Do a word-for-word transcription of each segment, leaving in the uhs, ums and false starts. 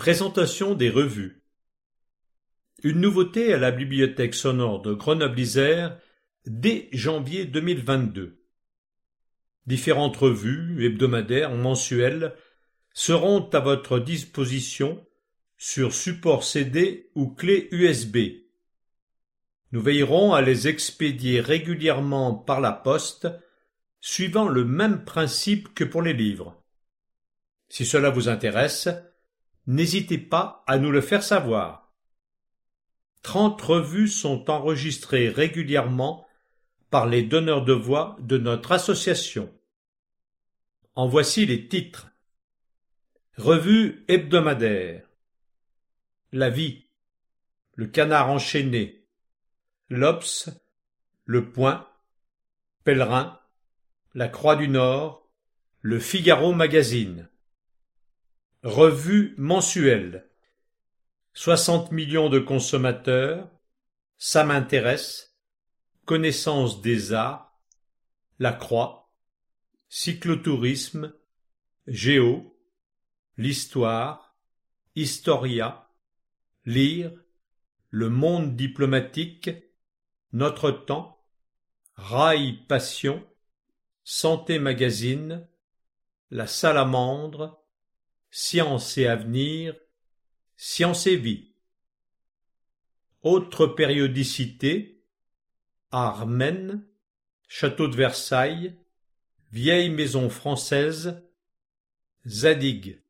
Présentation des revues. Une nouveauté à la bibliothèque sonore de Grenoble-Isère dès janvier deux mille vingt-deux. Différentes revues, hebdomadaires, mensuelles, seront à votre disposition sur support C D ou clé U S B. Nous veillerons à les expédier régulièrement par la poste, suivant le même principe que pour les livres. Si cela vous intéresse, n'hésitez pas à nous le faire savoir. Trente revues sont enregistrées régulièrement par les donneurs de voix de notre association. En voici les titres. Revue hebdomadaire. La Vie, Le Canard enchaîné, L'Obs, Le Point, Pèlerin, La Croix du Nord, Le Figaro Magazine. Revue mensuelle. soixante millions de consommateurs, Ça m'intéresse, Connaissance des arts, La Croix, Cyclotourisme, Géo, L'Histoire, Historia, Lire, Le Monde diplomatique, Notre Temps, Rail Passion, Santé Magazine, La Salamandre, Science et Avenir, Science et Vie. Autres périodicités, Armen, Château de Versailles, Vieille Maison Française, Zadig.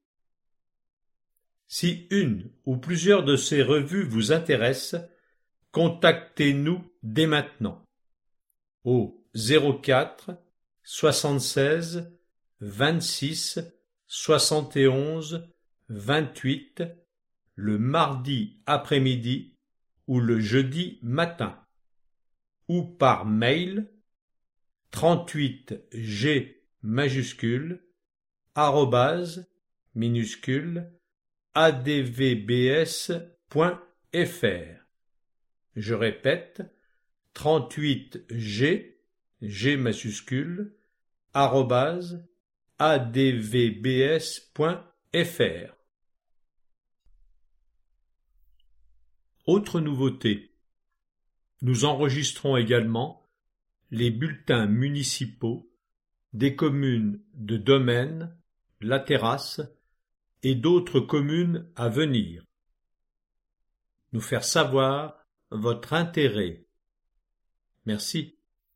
Si une ou plusieurs de ces revues vous intéressent, contactez-nous dès maintenant au zéro quatre soixante-seize vingt-six soixante et onze vingt-huit le mardi après-midi ou le jeudi matin, ou par mail trente-huit G majuscule arrobase minuscule advbs point fr. Je répète, trente-huit G, G majuscule, arrobase advbs point fr. Autre nouveauté. Nous enregistrons également les bulletins municipaux des communes de Domaine, La Terrasse et d'autres communes à venir. Nous faire savoir votre intérêt. Merci.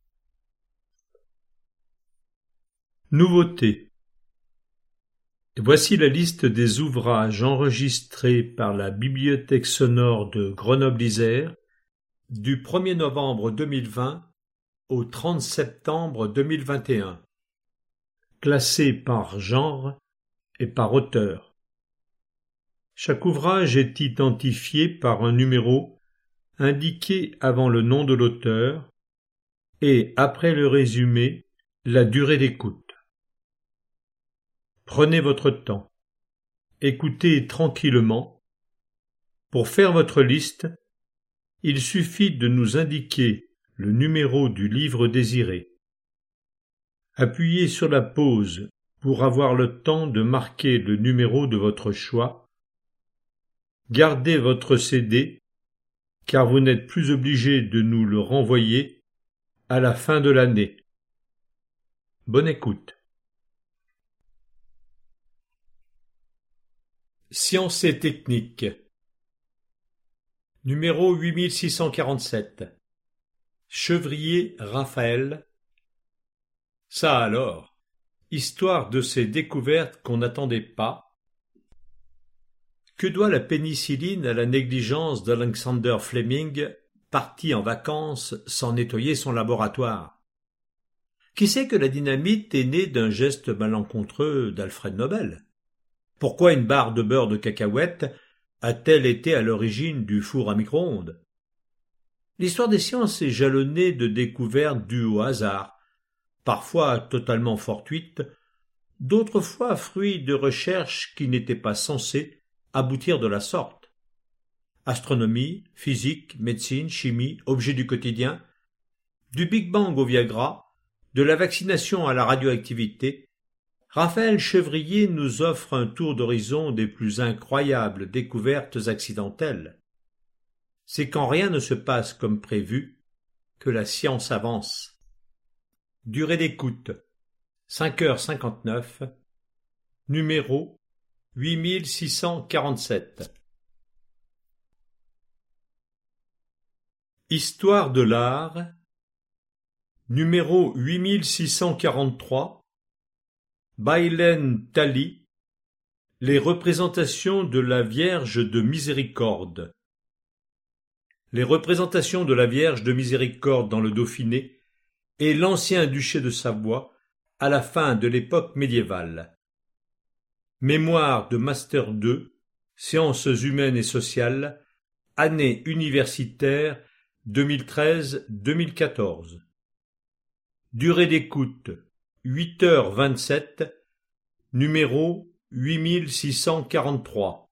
Nouveauté. Voici la liste des ouvrages enregistrés par la Bibliothèque sonore de Grenoble-Isère du premier novembre deux mille vingt au trente septembre deux mille vingt et un, classés par genre et par auteur. Chaque ouvrage est identifié par un numéro indiqué avant le nom de l'auteur et, après le résumé, la durée d'écoute. Prenez votre temps. Écoutez tranquillement. Pour faire votre liste, il suffit de nous indiquer le numéro du livre désiré. Appuyez sur la pause pour avoir le temps de marquer le numéro de votre choix. Gardez votre C D, car vous n'êtes plus obligé de nous le renvoyer à la fin de l'année. Bonne écoute. Sciences et techniques. Numéro huit mille six cent quarante-sept. Chevrier Raphaël. Ça alors, histoire de ces découvertes qu'on n'attendait pas. Que doit la pénicilline à la négligence d'Alexander Fleming, parti en vacances sans nettoyer son laboratoire? Qui sait que la dynamite est née d'un geste malencontreux d'Alfred Nobel? Pourquoi une barre de beurre de cacahuète a-t-elle été à l'origine du four à micro-ondes? L'histoire des sciences est jalonnée de découvertes dues au hasard, parfois totalement fortuites, d'autres fois fruits de recherches qui n'étaient pas censées aboutir de la sorte. Astronomie, physique, médecine, chimie, objets du quotidien, du Big Bang au Viagra, de la vaccination à la radioactivité, Raphaël Chevrier nous offre un tour d'horizon des plus incroyables découvertes accidentelles. C'est quand rien ne se passe comme prévu que la science avance. Durée d'écoute cinq heures cinquante-neuf, numéro huit mille six cent quarante-sept. Histoire de l'art, numéro huit mille six cent quarante-trois, Baïlen Tali, les représentations de la Vierge de Miséricorde. Les représentations de la Vierge de Miséricorde dans le Dauphiné et l'ancien duché de Savoie à la fin de l'époque médiévale. Mémoire de Master deux, Sciences humaines et sociales, année universitaire deux mille treize deux mille quatorze. Durée d'écoute huit heures vingt-sept, numéro huit mille six cent quarante-trois.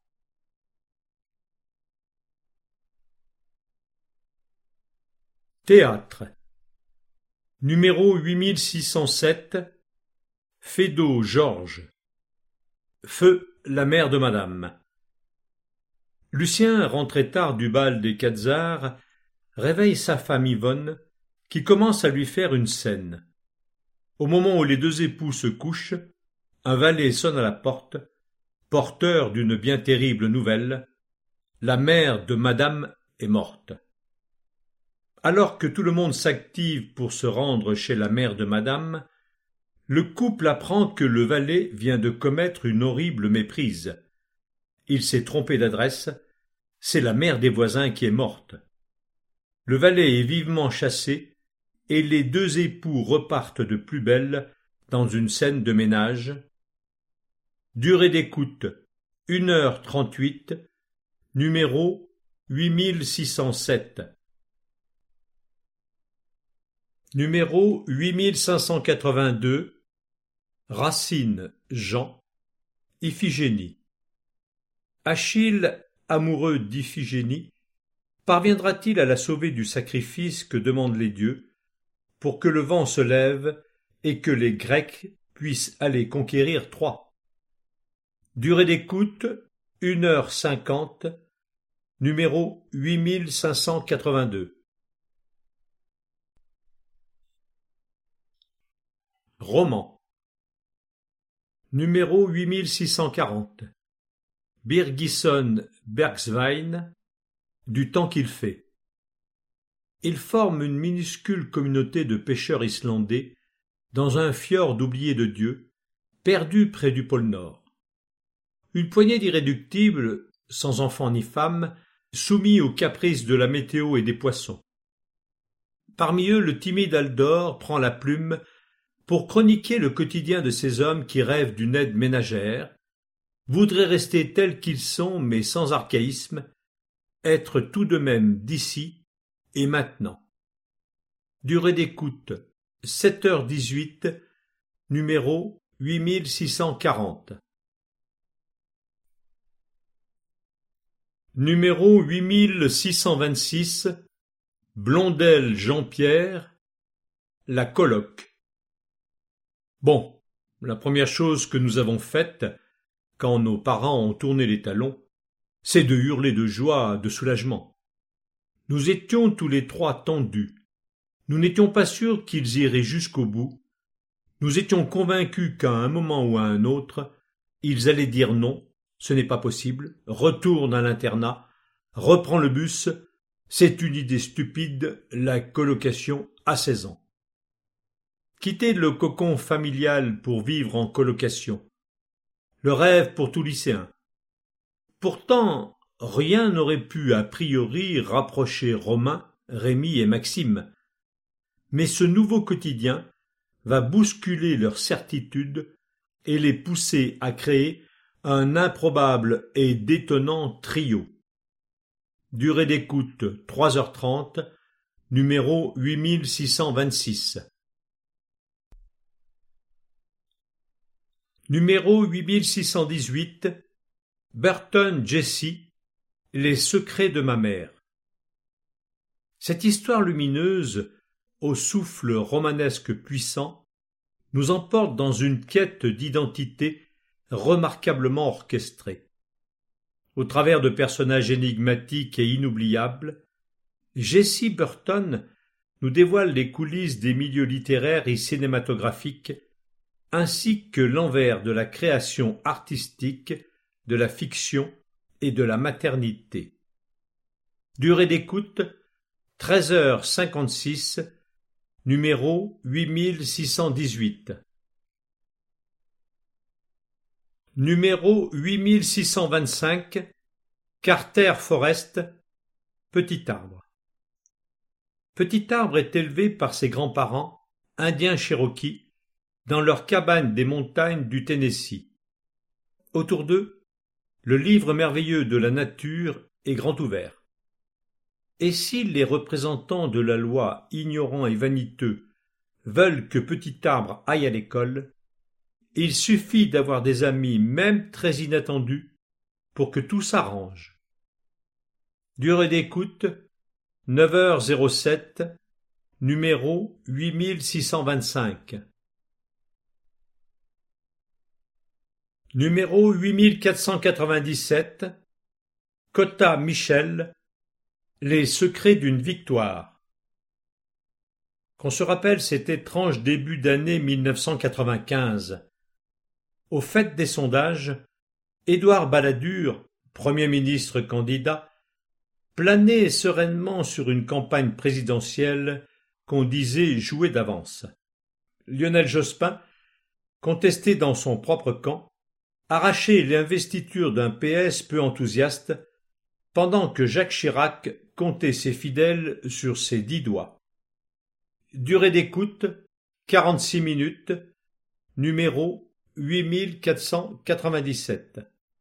Théâtre. Numéro huit mille six cent sept, Feydeau Georges. Feu, la mère de madame. Lucien, rentré tard du bal des Quatzars, réveille sa femme Yvonne, qui commence à lui faire une scène. Au moment où les deux époux se couchent, un valet sonne à la porte, porteur d'une bien terrible nouvelle. La mère de madame est morte. Alors que tout le monde s'active pour se rendre chez la mère de madame, le couple apprend que le valet vient de commettre une horrible méprise. Il s'est trompé d'adresse, c'est la mère des voisins qui est morte. Le valet est vivement chassé, et les deux époux repartent de plus belle dans une scène de ménage. Durée d'écoute une heure trente-huit, numéro huit mille six cent sept. Numéro huit mille cinq cent quatre-vingt-deux, Racine Jean, Iphigénie. Achille, amoureux d'Iphigénie, parviendra-t-il à la sauver du sacrifice que demandent les dieux, pour que le vent se lève et que les Grecs puissent aller conquérir Troie? Durée d'écoute une heure cinquante, numéro huit mille cinq cent quatre-vingt-deux. Roman. Numéro huit mille six cent quarante. Birgisson Bergsvein, du temps qu'il fait. Ils forment une minuscule communauté de pêcheurs islandais dans un fjord oublié de Dieu, perdu près du pôle Nord. Une poignée d'irréductibles, sans enfants ni femmes, soumis aux caprices de la météo et des poissons. Parmi eux, le timide Aldor prend la plume pour chroniquer le quotidien de ces hommes qui rêvent d'une aide ménagère, voudraient rester tels qu'ils sont mais sans archaïsme, être tout de même d'ici et maintenant. Durée d'écoute sept heures dix-huit, numéro huit mille six cent quarante. Numéro huit mille six cent vingt-six, Blondel Jean-Pierre, la coloc. Bon, la première chose que nous avons faite, quand nos parents ont tourné les talons, c'est de hurler de joie, de soulagement. Nous étions tous les trois tendus. Nous n'étions pas sûrs qu'ils iraient jusqu'au bout. Nous étions convaincus qu'à un moment ou à un autre, ils allaient dire non, ce n'est pas possible, retourne à l'internat, reprends le bus, c'est une idée stupide, la colocation à seize ans. Quitter le cocon familial pour vivre en colocation. Le rêve pour tout lycéen. Pourtant, rien n'aurait pu a priori rapprocher Romain, Rémi et Maxime. Mais ce nouveau quotidien va bousculer leurs certitudes et les pousser à créer un improbable et détonnant trio. Durée d'écoute trois heures trente, numéro huit mille six cent vingt-six. Numéro huit mille six cent dix-huit, Burton Jesse, les secrets de ma mère. Cette histoire lumineuse, au souffle romanesque puissant, nous emporte dans une quête d'identité remarquablement orchestrée. Au travers de personnages énigmatiques et inoubliables, Jessie Burton nous dévoile les coulisses des milieux littéraires et cinématographiques, ainsi que l'envers de la création artistique, de la fiction et de la maternité. Durée d'écoute, treize heures cinquante-six, numéro huit mille six cent dix-huit. Numéro huit mille six cent vingt-cinq, Carter Forest, Petit Arbre. Petit Arbre est élevé par ses grands-parents, indiens Cherokee, dans leur cabane des montagnes du Tennessee. Autour d'eux, le livre merveilleux de la nature est grand ouvert. Et si les représentants de la loi, ignorants et vaniteux, veulent que Petit Arbre aille à l'école, il suffit d'avoir des amis, même très inattendus, pour que tout s'arrange. Durée d'écoute, neuf heures sept, numéro huit mille six cent vingt-cinq. Numéro huit mille quatre cent quatre-vingt-dix-sept, Cotta Michel, Les secrets d'une victoire. Qu'on se rappelle cet étrange début d'année mille neuf cent quatre-vingt-quinze. Au fait des sondages, Édouard Balladur, Premier ministre candidat, planait sereinement sur une campagne présidentielle qu'on disait jouée d'avance. Lionel Jospin, contesté dans son propre camp, arrachait l'investiture d'un P S peu enthousiaste, pendant que Jacques Chirac comptait ses fidèles sur ses dix doigts. Durée d'écoute, quarante-six minutes, numéro huit mille quatre cent quatre-vingt-dix-sept.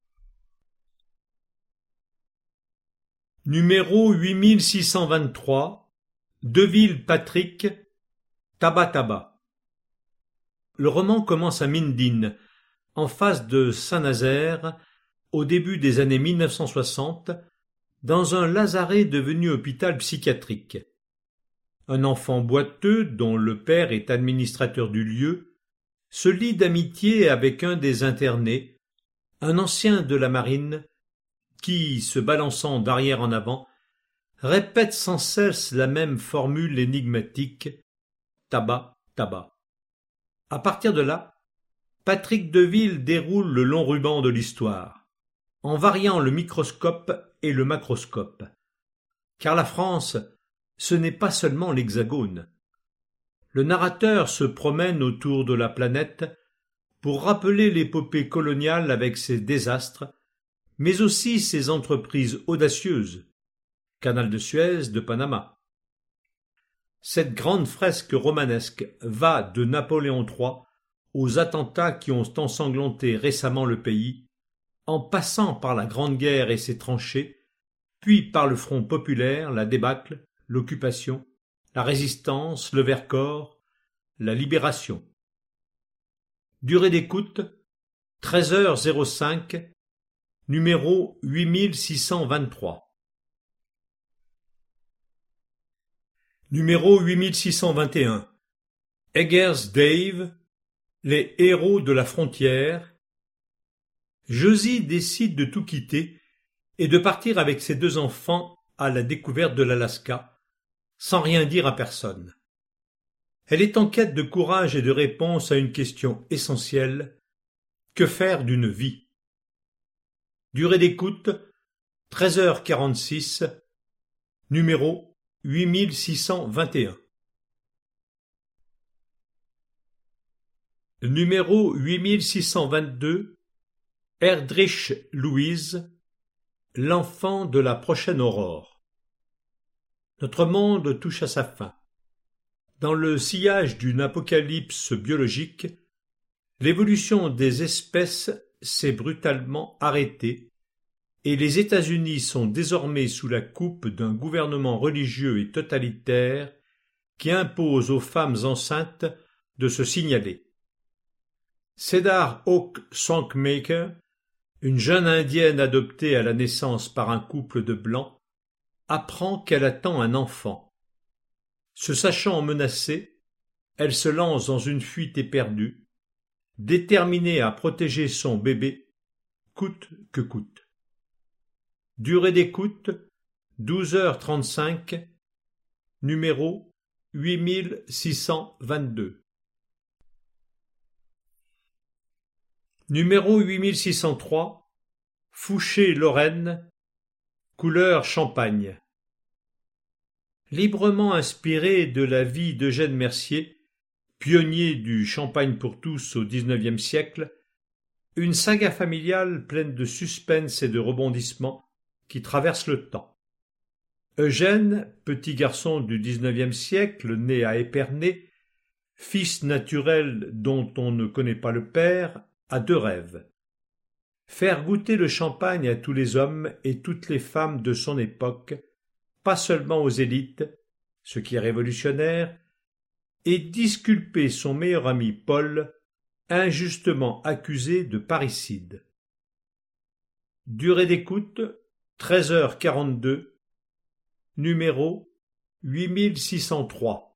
Numéro huit mille six cent vingt-trois, Deville Patrick, Taba Taba. Le roman commence à Mindine, en face de Saint-Nazaire, au début des années mille neuf cent soixante, dans un lazaret devenu hôpital psychiatrique. Un enfant boiteux, dont le père est administrateur du lieu, se lie d'amitié avec un des internés, un ancien de la marine, qui, se balançant d'arrière en avant, répète sans cesse la même formule énigmatique « tabac, tabac ». À partir de là, Patrick Deville déroule le long ruban de l'histoire, en variant le microscope et le macroscope. Car la France, ce n'est pas seulement l'Hexagone. Le narrateur se promène autour de la planète pour rappeler l'épopée coloniale avec ses désastres, mais aussi ses entreprises audacieuses, Canal de Suez, de Panama. Cette grande fresque romanesque va de Napoléon trois aux attentats qui ont ensanglanté récemment le pays, en passant par la Grande Guerre et ses tranchées, puis par le Front populaire, la débâcle, l'occupation, la résistance, le Vercors, la libération. Durée d'écoute, treize heures cinq, numéro huit mille six cent vingt-trois. Numéro huit mille six cent vingt et un. Eggers Dave, Les héros de la frontière. Josie décide de tout quitter et de partir avec ses deux enfants à la découverte de l'Alaska, sans rien dire à personne. Elle est en quête de courage et de réponse à une question essentielle: que faire d'une vie? Durée d'écoute, treize heures quarante-six, numéro huit mille six cent vingt et un. Numéro huit mille six cent vingt-deux, Erdrich Louise, L'enfant de la prochaine aurore. Notre monde touche à sa fin. Dans le sillage d'une apocalypse biologique, l'évolution des espèces s'est brutalement arrêtée et les États-Unis sont désormais sous la coupe d'un gouvernement religieux et totalitaire qui impose aux femmes enceintes de se signaler. Cedar Hawk Swankmaker, une jeune indienne adoptée à la naissance par un couple de blancs, apprend qu'elle attend un enfant. Se sachant menacée, elle se lance dans une fuite éperdue, déterminée à protéger son bébé, coûte que coûte. Durée d'écoute, douze heures trente-cinq, numéro huit mille six cent vingt-deux. Numéro huit mille six cent trois, Fouché-Lorraine, couleur champagne. Librement inspiré de la vie d'Eugène Mercier, pionnier du champagne pour tous au dix-neuvième siècle, une saga familiale pleine de suspense et de rebondissements qui traverse le temps. Eugène, petit garçon du dix-neuvième siècle, né à Épernay, fils naturel dont on ne connaît pas le père, a deux rêves. Faire goûter le champagne à tous les hommes et toutes les femmes de son époque, pas seulement aux élites, ce qui est révolutionnaire, et disculper son meilleur ami Paul, injustement accusé de parricide. Durée d'écoute, treize heures quarante-deux, numéro huit mille six cent trois.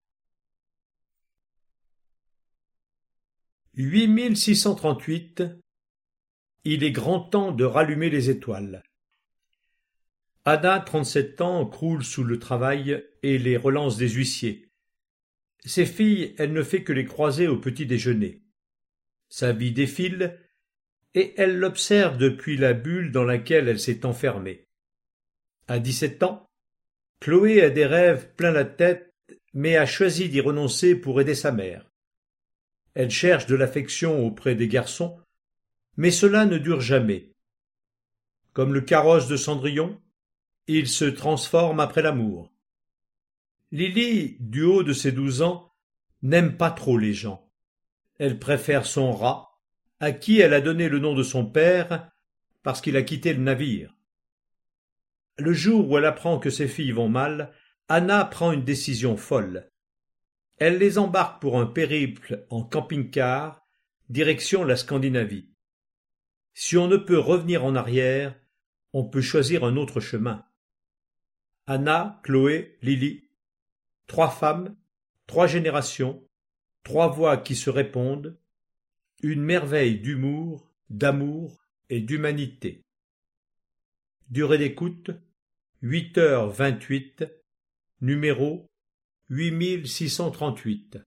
huit mille six cent trente-huit. Il est grand temps de rallumer les étoiles. Anna, trente-sept ans, croule sous le travail et les relances des huissiers. Ses filles, elle ne fait que les croiser au petit déjeuner. Sa vie défile, et elle l'observe depuis la bulle dans laquelle elle s'est enfermée. À dix-sept ans, Chloé a des rêves plein la tête, mais a choisi d'y renoncer pour aider sa mère. Elle cherche de l'affection auprès des garçons, mais cela ne dure jamais. Comme le carrosse de Cendrillon, il se transforme après l'amour. Lily, du haut de ses douze ans, n'aime pas trop les gens. Elle préfère son rat, à qui elle a donné le nom de son père, parce qu'il a quitté le navire. Le jour où elle apprend que ses filles vont mal, Anna prend une décision folle. Elle les embarque pour un périple en camping-car, direction la Scandinavie. Si on ne peut revenir en arrière, on peut choisir un autre chemin. Anna, Chloé, Lily, trois femmes, trois générations, trois voix qui se répondent, une merveille d'humour, d'amour et d'humanité. Durée d'écoute, huit heures vingt-huit, numéro huit mille six cent trente-huit.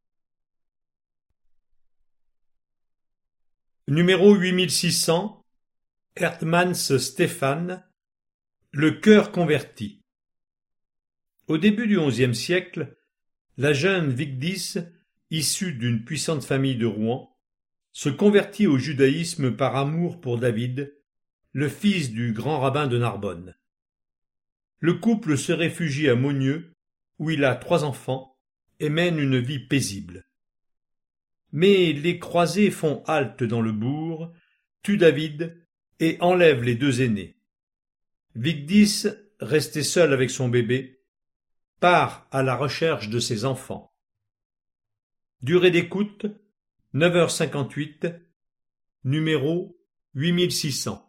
Numéro huit mille six cents, Hertmans Stéphane, le cœur converti. Au début du onzième siècle, la jeune Vigdis, issue d'une puissante famille de Rouen, se convertit au judaïsme par amour pour David, le fils du grand rabbin de Narbonne. Le couple se réfugie à Monieux, où il a trois enfants, et mène une vie paisible. Mais les croisés font halte dans le bourg, tuent David et enlèvent les deux aînés. Vigdis, restée seule avec son bébé, part à la recherche de ses enfants. Durée d'écoute, neuf heures cinquante-huit, numéro huit mille six cents.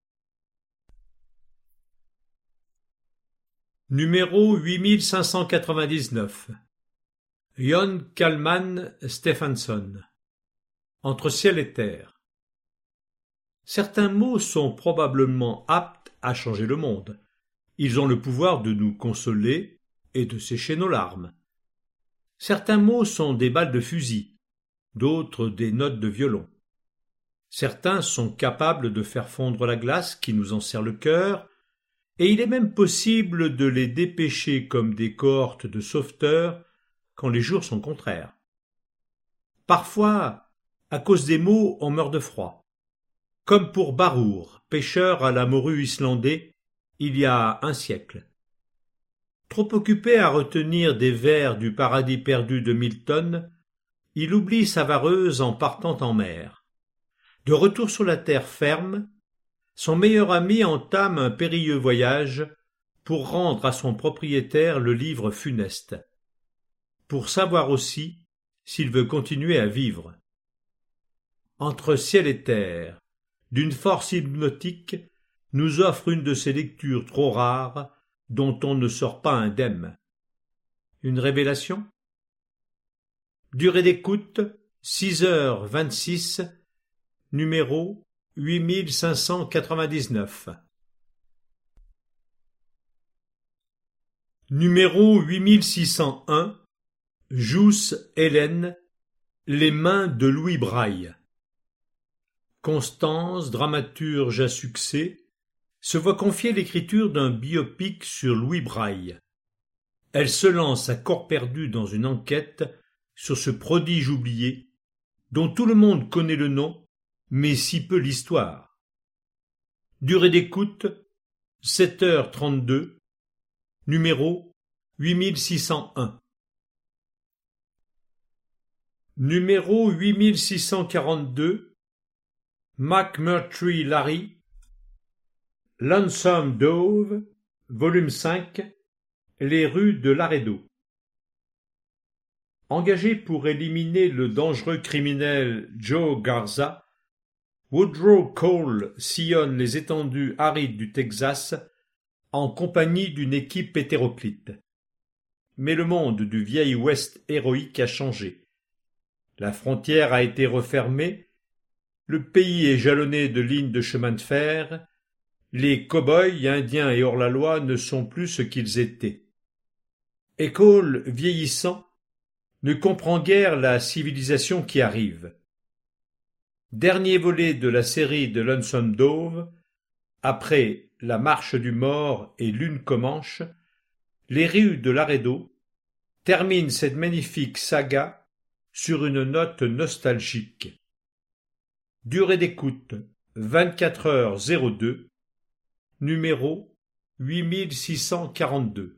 Numéro huit mille cinq cent quatre-vingt-dix-neuf. Jon Kalman Stephenson. Entre ciel et terre. Certains mots sont probablement aptes à changer le monde. Ils ont le pouvoir de nous consoler et de sécher nos larmes. Certains mots sont des balles de fusil, d'autres des notes de violon. Certains sont capables de faire fondre la glace qui nous enserre le cœur, et il est même possible de les dépêcher comme des cohortes de sauveteurs quand les jours sont contraires. Parfois, à cause des mots, on meurt de froid. Comme pour Barour, pêcheur à la morue islandais, il y a un siècle. Trop occupé à retenir des vers du paradis perdu de Milton, il oublie sa vareuse en partant en mer. De retour sur la terre ferme, son meilleur ami entame un périlleux voyage pour rendre à son propriétaire le livre funeste, pour savoir aussi s'il veut continuer à vivre. Entre ciel et terre, d'une force hypnotique, nous offre une de ces lectures trop rares dont on ne sort pas indemne. Une révélation ? Durée d'écoute, six heures vingt-six, numéro huit mille cinq cent quatre-vingt-dix-neuf. Numéro huit mille six cent un, Jousse Hélène, Les mains de Louis Braille. Constance, dramaturge à succès, se voit confier l'écriture d'un biopic sur Louis Braille. Elle se lance à corps perdu dans une enquête sur ce prodige oublié, dont tout le monde connaît le nom, mais si peu l'histoire. Durée d'écoute, sept heures trente-deux, numéro huit mille six cent un. Numéro huit mille six cent quarante-deux, McMurtry Larry, Lonesome Dove, volume cinq, Les rues de Laredo. Engagé pour éliminer le dangereux criminel Joe Garza, Woodrow Cole sillonne les étendues arides du Texas en compagnie d'une équipe hétéroclite. Mais le monde du vieil Ouest héroïque a changé. La frontière a été refermée, le pays est jalonné de lignes de chemin de fer, les cow-boys, indiens et hors-la-loi ne sont plus ce qu'ils étaient. Et Cole, vieillissant, ne comprend guère la civilisation qui arrive. Dernier volet de la série de Lonesome Dove, après La marche du mort et Lune Comanche, Les rues de Laredo termine cette magnifique saga sur une note nostalgique. Durée d'écoute vingt-quatre heures zéro deux, numéro huit mille six cent quarante-deux.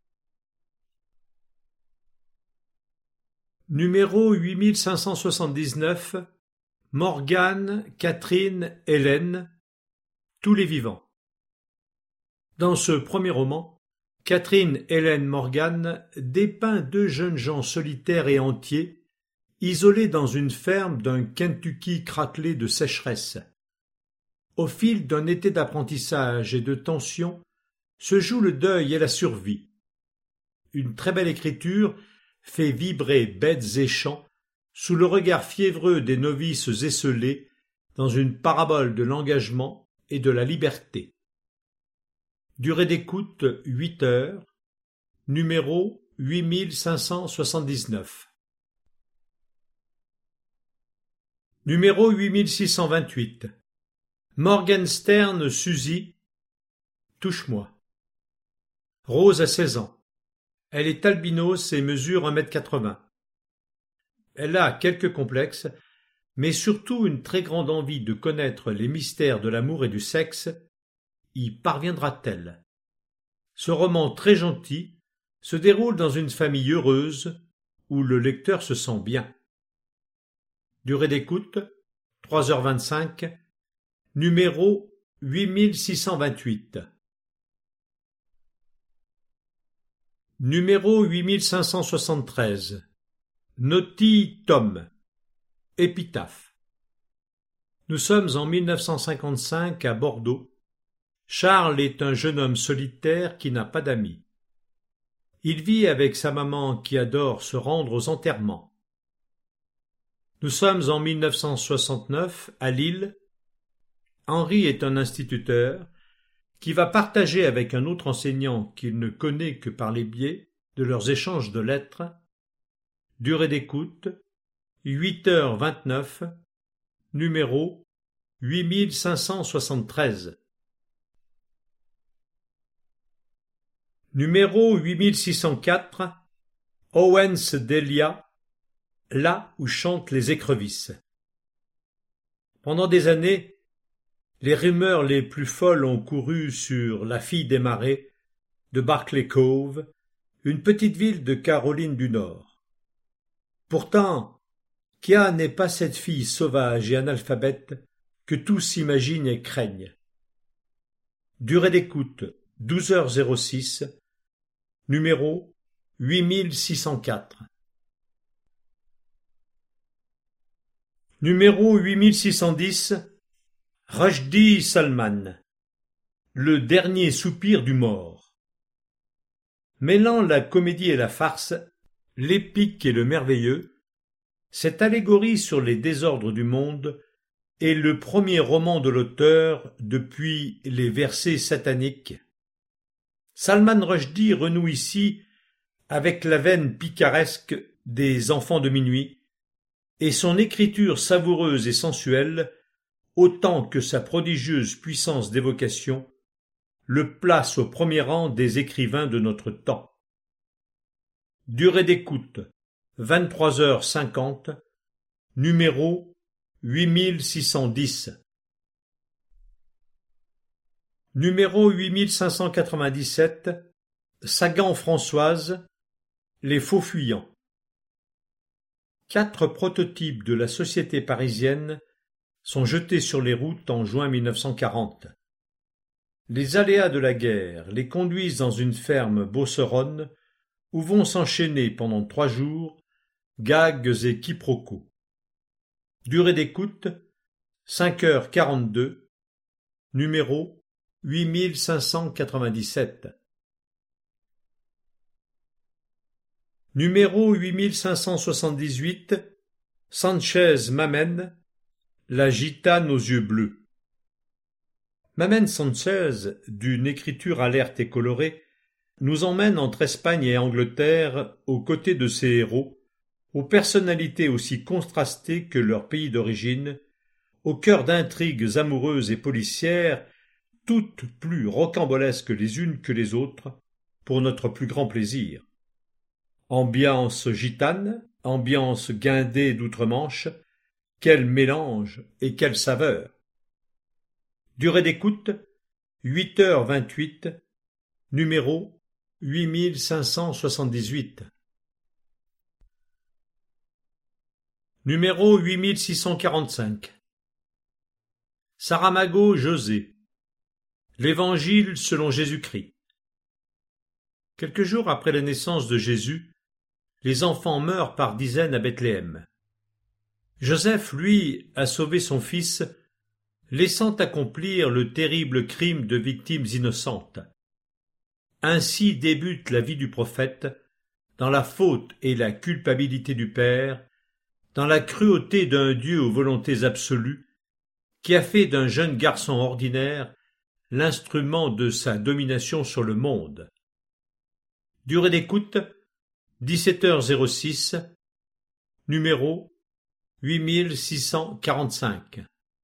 Numéro huit mille cinq cent soixante-dix-neuf, Morgane, Catherine, Hélène, Tous les vivants. Dans ce premier roman, Catherine Hélène Morgane dépeint deux jeunes gens solitaires et entiers, isolés dans une ferme d'un Kentucky craquelé de sécheresse. Au fil d'un été d'apprentissage et de tension, se joue le deuil et la survie. Une très belle écriture fait vibrer bêtes et champs sous le regard fiévreux des novices esselés dans une parabole de l'engagement et de la liberté. Durée d'écoute huit heures, numéro huit mille cinq cent soixante-dix-neuf. Numéro huit mille six cent vingt-huit. Morgenstern Suzy, Touche-moi. Rose a seize ans. Elle est albinos et mesure un mètre quatre-vingts. Elle a quelques complexes, mais surtout une très grande envie de connaître les mystères de l'amour et du sexe. Y parviendra-t-elle? Ce roman très gentil se déroule dans une famille heureuse où le lecteur se sent bien. Durée d'écoute trois heures vingt-cinq, numéro huit mille six cent vingt-huit. Numéro huit mille cinq cent soixante-treize. Naughty Tom. Épitaphe. Nous sommes en mille neuf cent cinquante-cinq à Bordeaux. Charles est un jeune homme solitaire qui n'a pas d'amis. Il vit avec sa maman qui adore se rendre aux enterrements. Nous sommes en mille neuf cent soixante-neuf à Lille. Henri est un instituteur qui va partager avec un autre enseignant qu'il ne connaît que par les biais de leurs échanges de lettres. Durée d'écoute huit heures vingt-neuf, numéro huit mille cinq cent soixante-treize. Numéro huit mille six cent quatre, Owens Delia, Là où chantent les écrevisses. Pendant des années, les rumeurs les plus folles ont couru sur La fille des marais de Barclay Cove, une petite ville de Caroline du Nord. Pourtant, Kia n'est pas cette fille sauvage et analphabète que tous s'imaginent et craignent. Durée d'écoute douze heures zéro six, numéro huit mille six cent quatre. Numéro huit mille six cent dix, Rushdie Salman, Le dernier soupir du mort. Mêlant la comédie et la farce, l'épique et le merveilleux, Cette allégorie sur les désordres du monde est le premier roman de l'auteur depuis les versets sataniques. Salman Rushdie renoue ici avec la veine picaresque des Enfants de minuit, et son écriture savoureuse et sensuelle, autant que sa prodigieuse puissance d'évocation, le place au premier rang des écrivains de notre temps. Durée d'écoute, vingt-trois heures cinquante, numéro huit mille six cent dix. Numéro huit mille cinq cent quatre-vingt-dix-sept, Sagan Françoise, Les Faux Fuyants. Quatre prototypes de la société parisienne sont jetés sur les routes en juin mille neuf cent quarante. Les aléas de la guerre les conduisent dans une ferme beauceronne où vont s'enchaîner pendant trois jours gags et quiproquos. Durée d'écoute, cinq heures quarante-deux, numéro huit mille cinq cent quatre-vingt-dix-sept. Numéro huit mille cinq cent soixante-dix-huit, Sanchez Mamen, La gitane aux yeux bleus. Mamen Sanchez, d'une écriture alerte et colorée, nous emmène entre Espagne et Angleterre aux côtés de ses héros, aux personnalités aussi contrastées que leur pays d'origine, au cœur d'intrigues amoureuses et policières, toutes plus rocambolesques les unes que les autres, pour notre plus grand plaisir. Ambiance gitane, ambiance guindée d'outre-Manche, quel mélange et quelle saveur! Durée d'écoute, huit heures vingt-huit, numéro huit mille cinq cent soixante-dix-huit. Numéro huit mille six cent quarante-cinq. Saramago José. L'Évangile selon Jésus-Christ. Quelques jours après la naissance de Jésus, les enfants meurent par dizaines à Bethléem. Joseph, lui, a sauvé son fils, laissant accomplir le terrible crime de victimes innocentes. Ainsi débute la vie du prophète, dans la faute et la culpabilité du Père, dans la cruauté d'un Dieu aux volontés absolues, qui a fait d'un jeune garçon ordinaire l'instrument de sa domination sur le monde. Durée d'écoute, dix-sept heures six, numéro huit mille six cent quarante-cinq.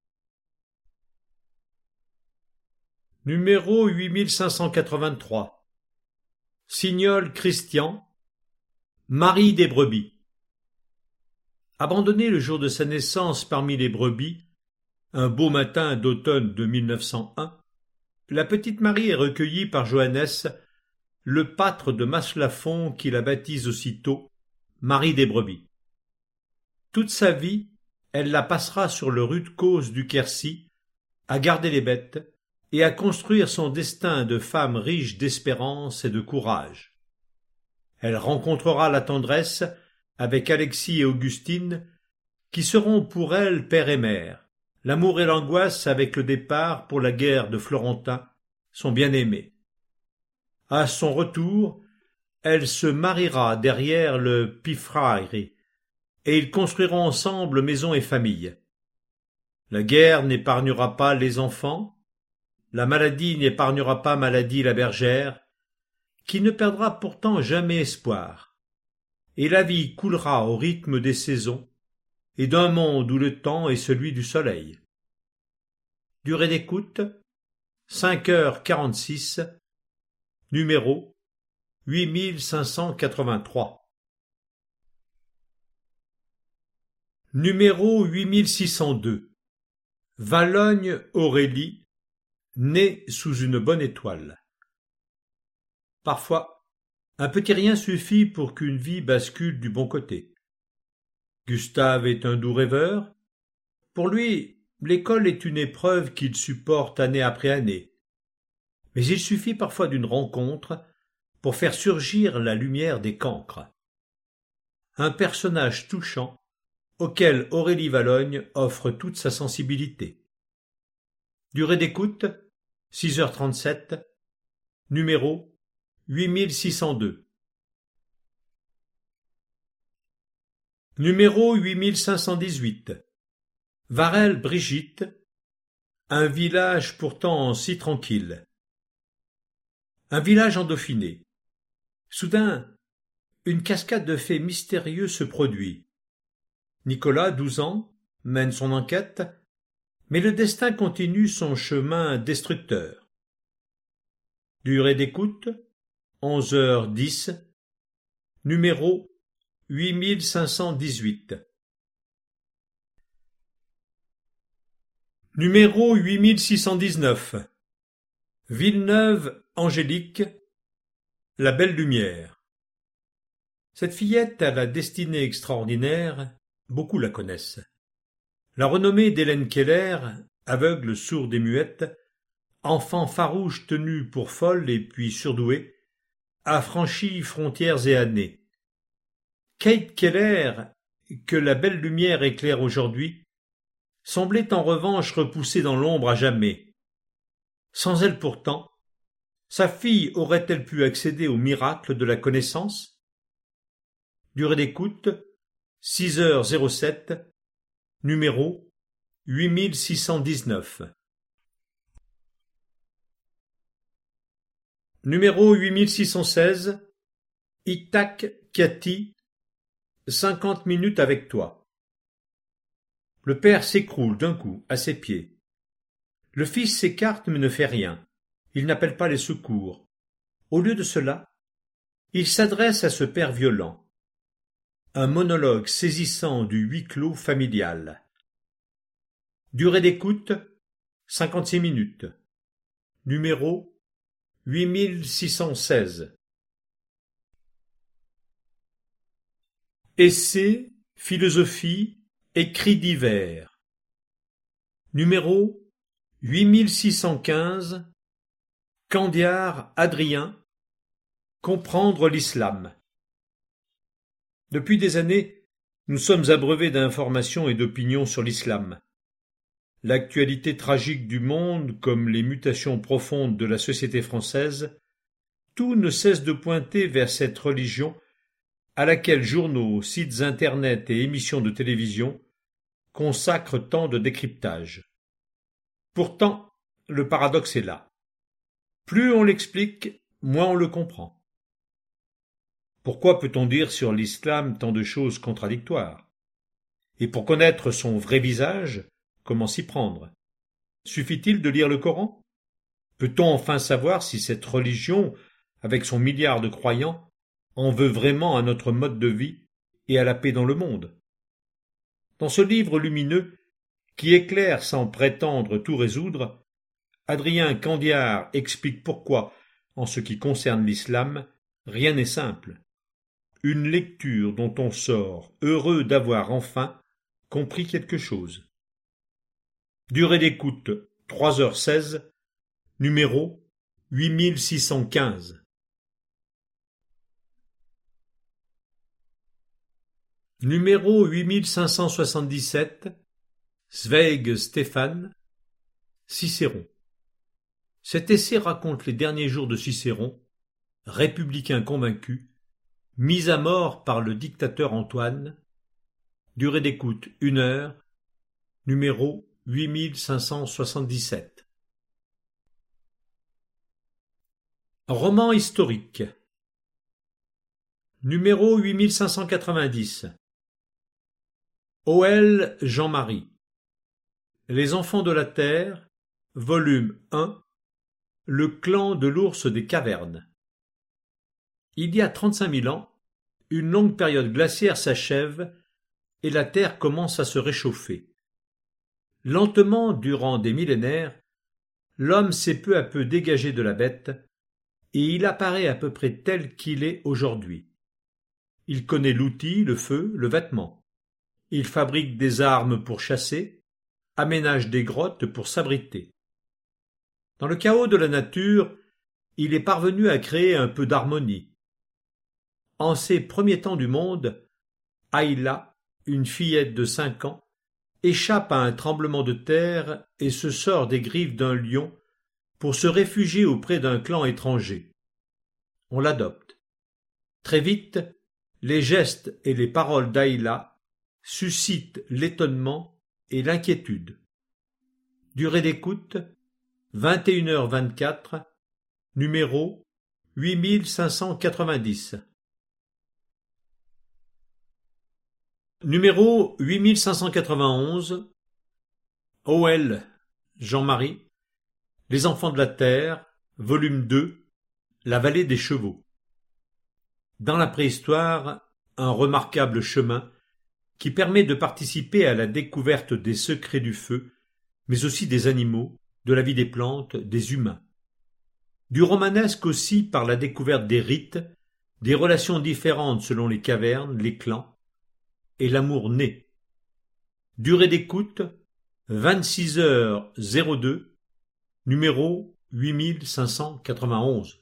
Numéro huit mille cinq cent quatre-vingt-trois. Signol Christian, Marie des brebis. Abandonnée le jour de sa naissance parmi les brebis, un beau matin d'automne de mille neuf cent un, la petite Marie est recueillie par Johannes, le pâtre de Maslafon qui la baptise aussitôt Marie des brebis. Toute sa vie, elle la passera sur le rude causse du Quercy, à garder les bêtes et à construire son destin de femme riche d'espérance et de courage. Elle rencontrera la tendresse avec Alexis et Augustine, qui seront pour elle père et mère, l'amour et l'angoisse avec le départ pour la guerre de Florentin, son bien-aimé. À son retour, elle se mariera derrière le Pifrairi, et ils construiront ensemble maison et famille. La guerre n'épargnera pas les enfants, la maladie n'épargnera pas Maladie la bergère, qui ne perdra pourtant jamais espoir, et la vie coulera au rythme des saisons, et d'un monde où le temps est celui du soleil. Durée d'écoute, cinq heures quarante-six, numéro huit mille cinq cent quatre-vingt-trois. Numéro huit mille six cent deux. Valognes Aurélie, née sous une bonne étoile. Parfois, un petit rien suffit pour qu'une vie bascule du bon côté. Gustave est un doux rêveur. Pour lui, l'école est une épreuve qu'il supporte année après année. Mais il suffit parfois d'une rencontre pour faire surgir la lumière des cancres. Un personnage touchant auquel Aurélie Valogne offre toute sa sensibilité. Durée d'écoute, six heures trente-sept, numéro huit mille six cent deux. Numéro huit mille cinq cent dix-huit. Varel Brigitte, un village pourtant si tranquille. Un village en Dauphiné. Soudain, une cascade de faits mystérieux se produit. Nicolas, douze ans, mène son enquête, mais le destin continue son chemin destructeur. Durée d'écoute, onze heures dix, numéro huit mille cinq cent dix-huit. Numéro huit mille six cent dix-neuf. Villeneuve-Angélique, la belle lumière. Cette fillette à la destinée extraordinaire, beaucoup la connaissent. La renommée d'Hélène Keller, aveugle, sourde et muette, enfant farouche tenue pour folle et puis surdouée, a franchi frontières et années. Kate Keller, que la belle lumière éclaire aujourd'hui, semblait en revanche repoussée dans l'ombre à jamais. Sans elle pourtant, sa fille aurait-elle pu accéder au miracle de la connaissance? Durée d'écoute, six heures zéro sept, numéro huit mille six cent dix-neuf. Numéro huit mille six cent seize, Itac Cathy, cinquante minutes avec toi. Le père s'écroule d'un coup à ses pieds. Le fils s'écarte mais ne fait rien. Il n'appelle pas les secours. Au lieu de cela, il s'adresse à ce père violent. Un monologue saisissant du huis clos familial. Durée d'écoute, cinquante-six minutes. Numéro huit mille six cent seize. Essais, philosophie, écrits divers. Numéro huit mille six cent quinze. Candiar Adrien. Comprendre l'islam. Depuis des années, nous sommes abreuvés d'informations et d'opinions sur l'islam. L'actualité tragique du monde, comme les mutations profondes de la société française, tout ne cesse de pointer vers cette religion à laquelle journaux, sites internet et émissions de télévision consacrent tant de décryptage. Pourtant, le paradoxe est là. Plus on l'explique, moins on le comprend. Pourquoi peut-on dire sur l'islam tant de choses contradictoires? Et pour connaître son vrai visage, comment s'y prendre? Suffit-il de lire le Coran? Peut-on enfin savoir si cette religion, avec son milliard de croyants, en veut vraiment à notre mode de vie et à la paix dans le monde? Dans ce livre lumineux, qui éclaire sans prétendre tout résoudre, Adrien Candiar explique pourquoi, en ce qui concerne l'islam, rien n'est simple. Une lecture dont on sort heureux d'avoir enfin compris quelque chose. Durée d'écoute, trois heures seize, numéro huit mille six cent quinze. Numéro huit mille cinq cent soixante-dix-sept, Zweig Stéphane, Cicéron. Cet essai raconte les derniers jours de Cicéron, républicain convaincu, mis à mort par le dictateur Antoine. Durée d'écoute une heure, numéro huit mille cinq cent soixante-dix-sept. Roman historique. Numéro huit mille cinq cent quatre-vingt-dix. O L Jean-Marie. Les enfants de la Terre, volume un. Le clan de l'ours des cavernes. Il y a trente-cinq mille ans, une longue période glaciaire s'achève et la Terre commence à se réchauffer. Lentement, durant des millénaires, l'homme s'est peu à peu dégagé de la bête et il apparaît à peu près tel qu'il est aujourd'hui. Il connaît l'outil, le feu, le vêtement. Il fabrique des armes pour chasser, aménage des grottes pour s'abriter. Dans le chaos de la nature, il est parvenu à créer un peu d'harmonie. En ces premiers temps du monde, Ayla, une fillette de cinq ans, échappe à un tremblement de terre et se sort des griffes d'un lion pour se réfugier auprès d'un clan étranger. On l'adopte. Très vite, les gestes et les paroles d'Ayla suscite l'étonnement et l'inquiétude. Durée d'écoute vingt et une heures vingt-quatre, numéro huit mille cinq cent quatre-vingt-dix. Numéro huit mille cinq cent quatre-vingt-onze, O L Jean-Marie, Les enfants de la terre, volume deux, La vallée des chevaux. Dans la préhistoire, un remarquable chemin qui permet de participer à la découverte des secrets du feu, mais aussi des animaux, de la vie des plantes, des humains. Du romanesque aussi par la découverte des rites, des relations différentes selon les cavernes, les clans, et l'amour né. Durée d'écoute vingt-six heures zéro deux, numéro huit mille cinq cent quatre-vingt-onze.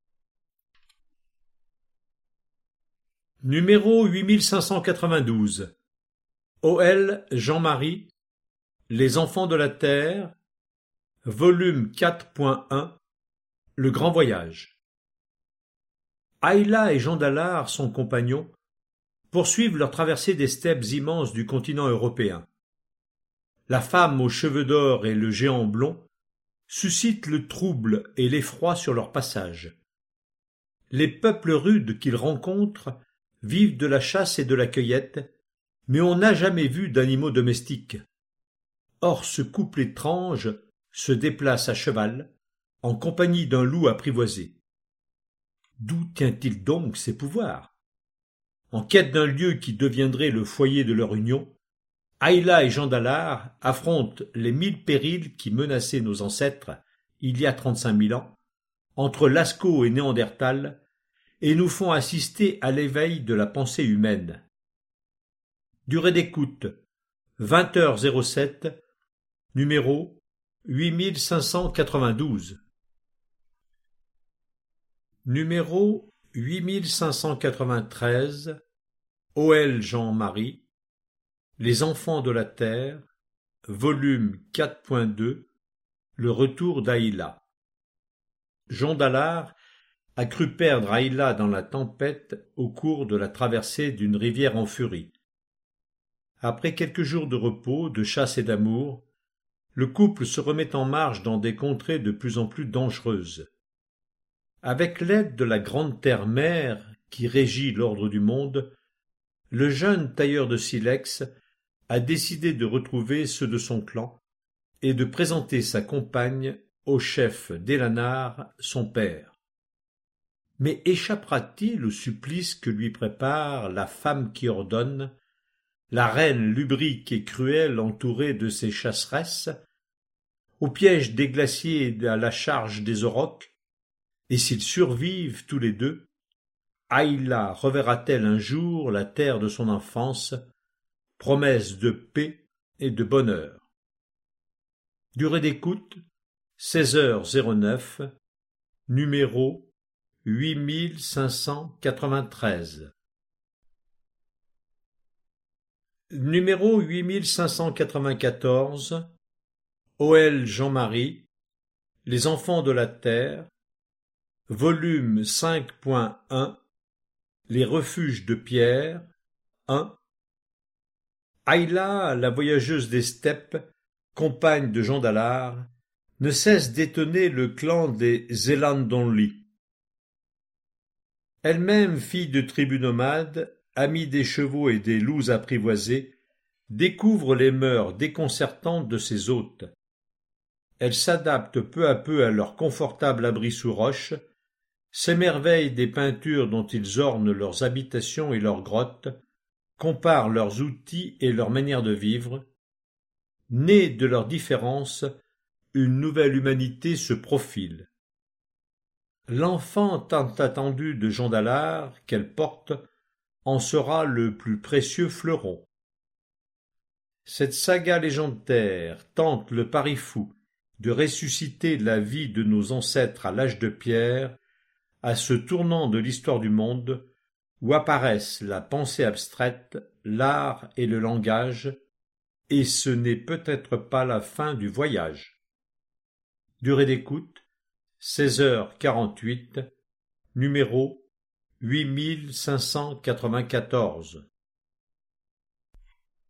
Numéro huit mille cinq cent quatre-vingt-douze. O L Jean-Marie, Les enfants de la terre, volume quatre point un, Le grand voyage. Ayla et Jean Dallard, son compagnon, poursuivent leur traversée des steppes immenses du continent européen. La femme aux cheveux d'or et le géant blond suscitent le trouble et l'effroi sur leur passage. Les peuples rudes qu'ils rencontrent vivent de la chasse et de la cueillette, mais on n'a jamais vu d'animaux domestiques. Or ce couple étrange se déplace à cheval, en compagnie d'un loup apprivoisé. D'où tient-il donc ses pouvoirs? En quête d'un lieu qui deviendrait le foyer de leur union, Ayla et Jean Dallard affrontent les mille périls qui menaçaient nos ancêtres il y a trente-cinq mille ans, entre Lascaux et Néandertal, et nous font assister à l'éveil de la pensée humaine. Durée d'écoute vingt heures zéro sept, numéro huit mille cinq cent quatre-vingt-douze. Numéro huit mille cinq cent quatre-vingt-treize, O L Jean-Marie, Les enfants de la terre, volume quatre point deux, Le retour d'Ayla. Jean Dallard a cru perdre Ayla dans la tempête au cours de la traversée d'une rivière en furie. Après quelques jours de repos, de chasse et d'amour, le couple se remet en marche dans des contrées de plus en plus dangereuses. Avec l'aide de la grande terre-mère qui régit l'ordre du monde, le jeune tailleur de silex a décidé de retrouver ceux de son clan et de présenter sa compagne au chef d'Elanar, son père. Mais échappera-t-il au supplice que lui prépare la femme qui ordonne, la reine lubrique et cruelle entourée de ses chasseresses, au piège des glaciers et à la charge des aurochs? Et s'ils survivent tous les deux, Ayla reverra-t-elle un jour la terre de son enfance, promesse de paix et de bonheur? Durée d'écoute seize heures zéro neuf, numéro huit mille cinq cent quatre-vingt-treize. Numéro huit mille cinq cent quatre-vingt-quatorze, O L Jean-Marie, Les enfants de la terre, volume cinq point un, Les refuges de pierre, un. Ayla, la voyageuse des steppes, compagne de Jean Dallard, ne cesse d'étonner le clan des Zélandonli. Elle-même fille de tribus nomades, amie des chevaux et des loups apprivoisés, découvre les mœurs déconcertantes de ses hôtes. Elle s'adapte peu à peu à leur confortable abri sous roche, s'émerveille des peintures dont ils ornent leurs habitations et leurs grottes, compare leurs outils et leur manière de vivre. Née de leurs différences, une nouvelle humanité se profile. L'enfant tant attendu de Jean Dallard qu'elle porte en sera le plus précieux fleuron. Cette saga légendaire tente le pari fou de ressusciter la vie de nos ancêtres à l'âge de pierre, à ce tournant de l'histoire du monde où apparaissent la pensée abstraite, l'art et le langage, et ce n'est peut-être pas la fin du voyage. Durée d'écoute seize heures quarante-huit, numéro huit mille cinq cent quatre-vingt-quatorze.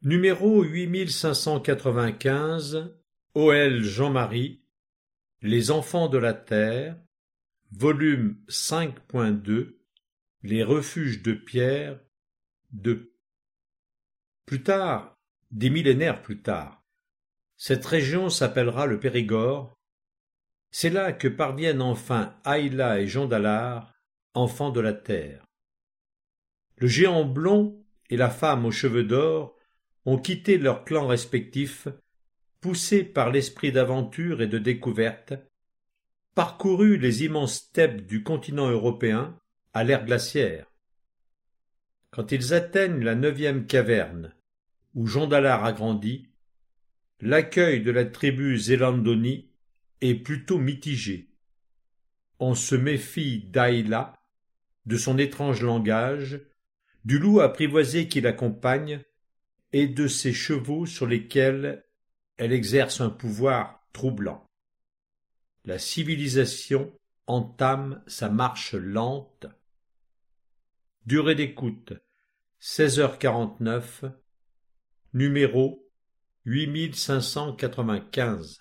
Numéro huit mille cinq cent quatre-vingt-quinze, O L Jean-Marie, Les enfants de la terre, volume cinq point deux, Les refuges de pierre, deux. Plus tard, des millénaires plus tard, cette région s'appellera le Périgord. C'est là que parviennent enfin Ayla et Jean d'Allard, enfants de la terre. Le géant blond et la femme aux cheveux d'or ont quitté leurs clans respectifs, poussés par l'esprit d'aventure et de découverte, parcouru les immenses steppes du continent européen à l'ère glaciaire. Quand ils atteignent la neuvième caverne, où Jean d'Allard a grandi, l'accueil de la tribu Zélandoni est plutôt mitigé. On se méfie d'Ayla, de son étrange langage, du loup apprivoisé qui l'accompagne et de ses chevaux sur lesquels elle exerce un pouvoir troublant. La civilisation entame sa marche lente. Durée d'écoute seize heures quarante-neuf, numéro huit mille cinq cent quatre-vingt-quinze.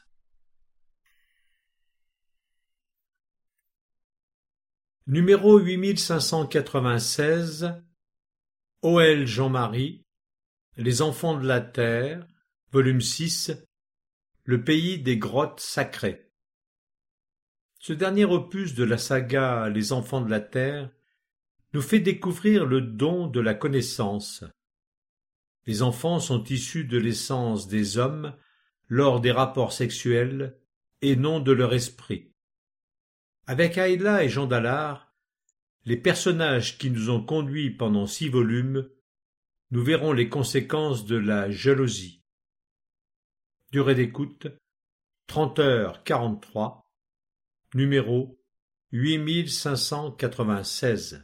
Numéro huit mille cinq cent quatre-vingt-seize, O L Jean-Marie, Les enfants de la terre, volume six, Le pays des grottes sacrées. Ce dernier opus de la saga Les enfants de la terre nous fait découvrir le don de la connaissance. Les enfants sont issus de l'essence des hommes lors des rapports sexuels et non de leur esprit. Avec Ayla et Jean d'Allard, les personnages qui nous ont conduits pendant six volumes, nous verrons les conséquences de la jalousie. Durée d'écoute trente heures quarante-trois, numéro huit mille cinq cent quatre-vingt-seize.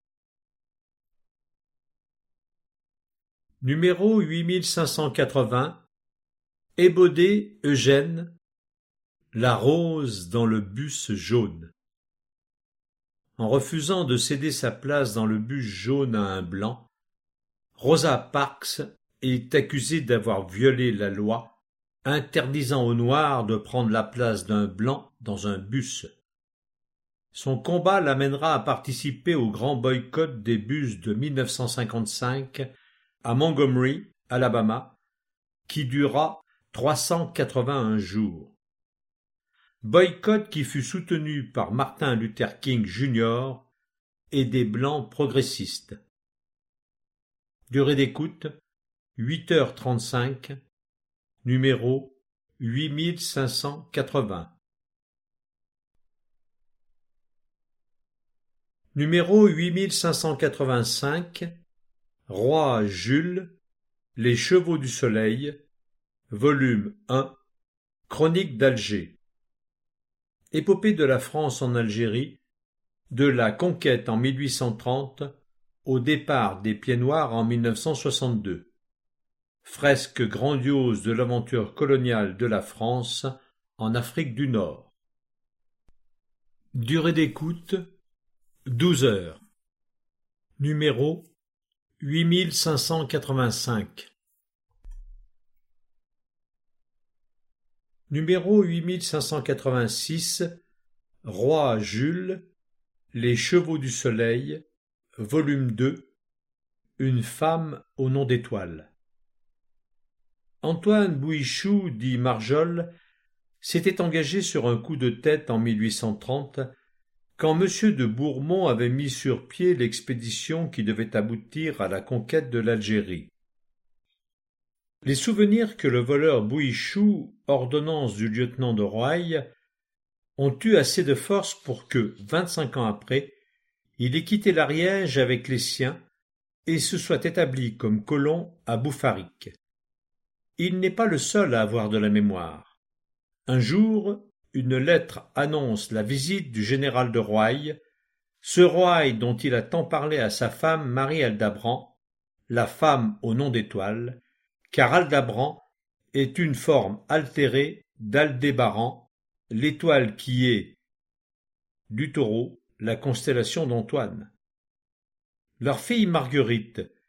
Numéro huit mille cinq cent quatre-vingts, Ébaudet Eugène, La rose dans le bus jaune. En refusant de céder sa place dans le bus jaune à un blanc, Rosa Parks est accusée d'avoir violé la loi interdisant aux Noirs de prendre la place d'un blanc dans un bus. Son combat l'amènera à participer au grand boycott des bus de mille neuf cent cinquante-cinq à Montgomery, Alabama, qui dura trois cent quatre-vingt-un jours. Boycott qui fut soutenu par Martin Luther King junior et des Blancs progressistes. Durée d'écoute huit heures trente-cinq, numéro huit mille cinq cent quatre-vingts. Numéro huit mille cinq cent quatre-vingt-cinq, Roi Jules, Les chevaux du soleil, volume un, Chronique d'Alger. Épopée de la France en Algérie, de la conquête en mille huit cent trente au départ des Pieds Noirs en mille neuf cent soixante-deux. Fresque grandiose de l'aventure coloniale de la France en Afrique du Nord. Durée d'écoute douze heures. Numéro huit mille cinq cent quatre-vingt-cinq. Numéro huit mille cinq cent quatre-vingt-six, Roi Jules, Les chevaux du soleil, volume deux, Une femme au nom d'étoile. Antoine Bouichou, dit Marjol, s'était engagé sur un coup de tête en mille huit cent trente, quand M. de Bourmont avait mis sur pied l'expédition qui devait aboutir à la conquête de l'Algérie. Les souvenirs que le voleur Bouichou, ordonnance du lieutenant de Roaille, ont eu assez de force pour que, vingt-cinq ans après, il ait quitté l'Ariège avec les siens et se soit établi comme colon à Bouffarique. Il n'est pas le seul à avoir de la mémoire. Un jour, une lettre annonce la visite du général de Roaille, ce Roaille dont il a tant parlé à sa femme Marie-Aldabran, la femme au nom d'étoile, car Aldabran est une forme altérée d'Aldébaran, l'étoile qui est du Taureau, la constellation d'Antoine. Leur fille Marguerite,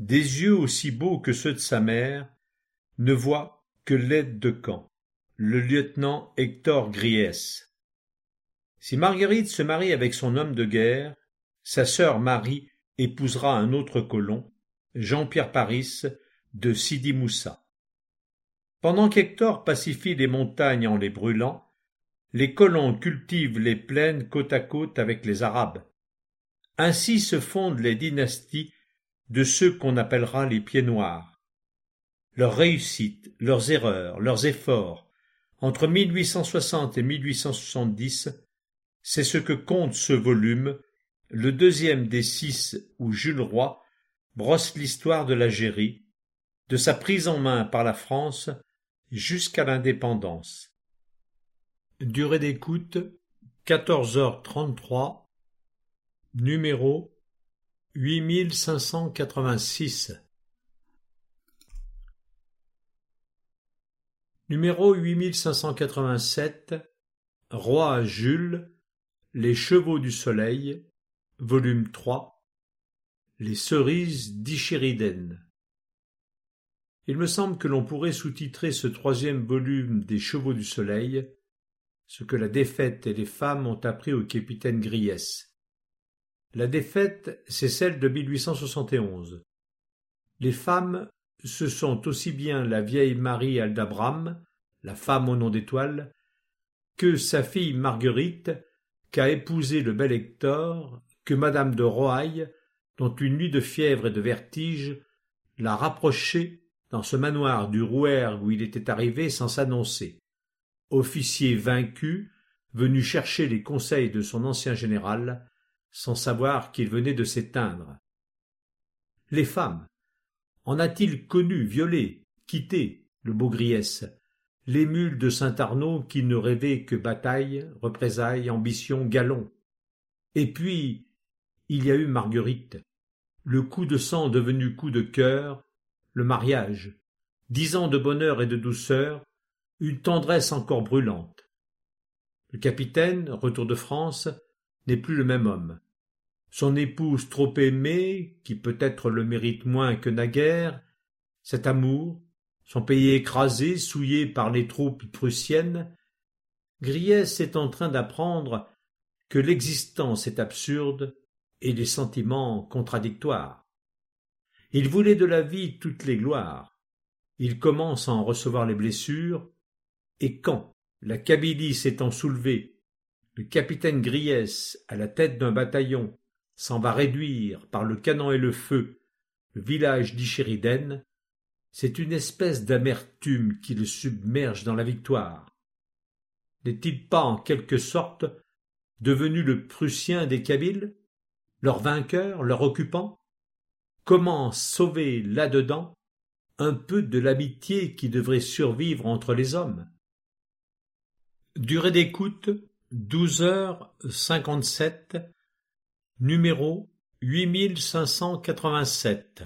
des yeux aussi beaux que ceux de sa mère, ne voit que l'aide de camp, le lieutenant Hector Griès. Si Marguerite se marie avec son homme de guerre, sa sœur Marie épousera un autre colon, Jean-Pierre Paris, de Sidi Moussa. Pendant qu'Hector pacifie les montagnes en les brûlant, les colons cultivent les plaines côte à côte avec les Arabes. Ainsi se fondent les dynasties de ceux qu'on appellera les pieds noirs. Leurs réussites, leurs erreurs, leurs efforts, entre mille huit cent soixante et mille huit cent soixante-dix, c'est ce que compte ce volume, le deuxième des six où Jules Roy brosse l'histoire de l'Algérie, de sa prise en main par la France jusqu'à l'indépendance. Durée d'écoute quatorze heures trente-trois, numéro huit mille cinq cent quatre-vingt-six. Numéro huit mille cinq cent quatre-vingt-sept, Roi Jules, Les Chevaux du Soleil, volume trois, Les Cerises d'Ichériden. Il me semble que l'on pourrait sous-titrer ce troisième volume des Chevaux du Soleil, ce que la défaite et les femmes ont appris au capitaine Griès. La défaite, c'est celle de mille huit cent soixante et onze. Les femmes, ce sont aussi bien la vieille Marie Aldabram, la femme au nom d'étoile, que sa fille Marguerite, qu'a épousé le bel Hector, que madame de Rohaille, dont une nuit de fièvre et de vertige l'a rapproché dans ce manoir du Rouergue où il était arrivé sans s'annoncer. Officier vaincu, venu chercher les conseils de son ancien général, sans savoir qu'il venait de s'éteindre. Les femmes, en a-t-il connu, violé, quitté, le beau Griès, l'émule de Saint-Arnaud qui ne rêvait que bataille, représailles, ambition, galon. Et puis, il y a eu Marguerite, le coup de sang devenu coup de cœur, le mariage, dix ans de bonheur et de douceur, une tendresse encore brûlante. Le capitaine, retour de France, n'est plus le même homme. Son épouse trop aimée, qui peut-être le mérite moins que naguère, cet amour, son pays écrasé, souillé par les troupes prussiennes, Griès est en train d'apprendre que l'existence est absurde et les sentiments contradictoires. Il voulait de la vie toutes les gloires. Il commence à en recevoir les blessures, et quand, la Kabylie s'étant soulevée, le capitaine Griès, à la tête d'un bataillon, s'en va réduire, par le canon et le feu, le village d'Ichériden, c'est une espèce d'amertume qui le submerge dans la victoire. N'est-il pas, en quelque sorte, devenu le Prussien des Kabyles, leur vainqueur, leur occupant? Comment sauver là-dedans un peu de l'amitié qui devrait survivre entre les hommes? Durée d'écoute douze heures cinquante-sept, numéro huit mille cinq cent quatre-vingt-sept.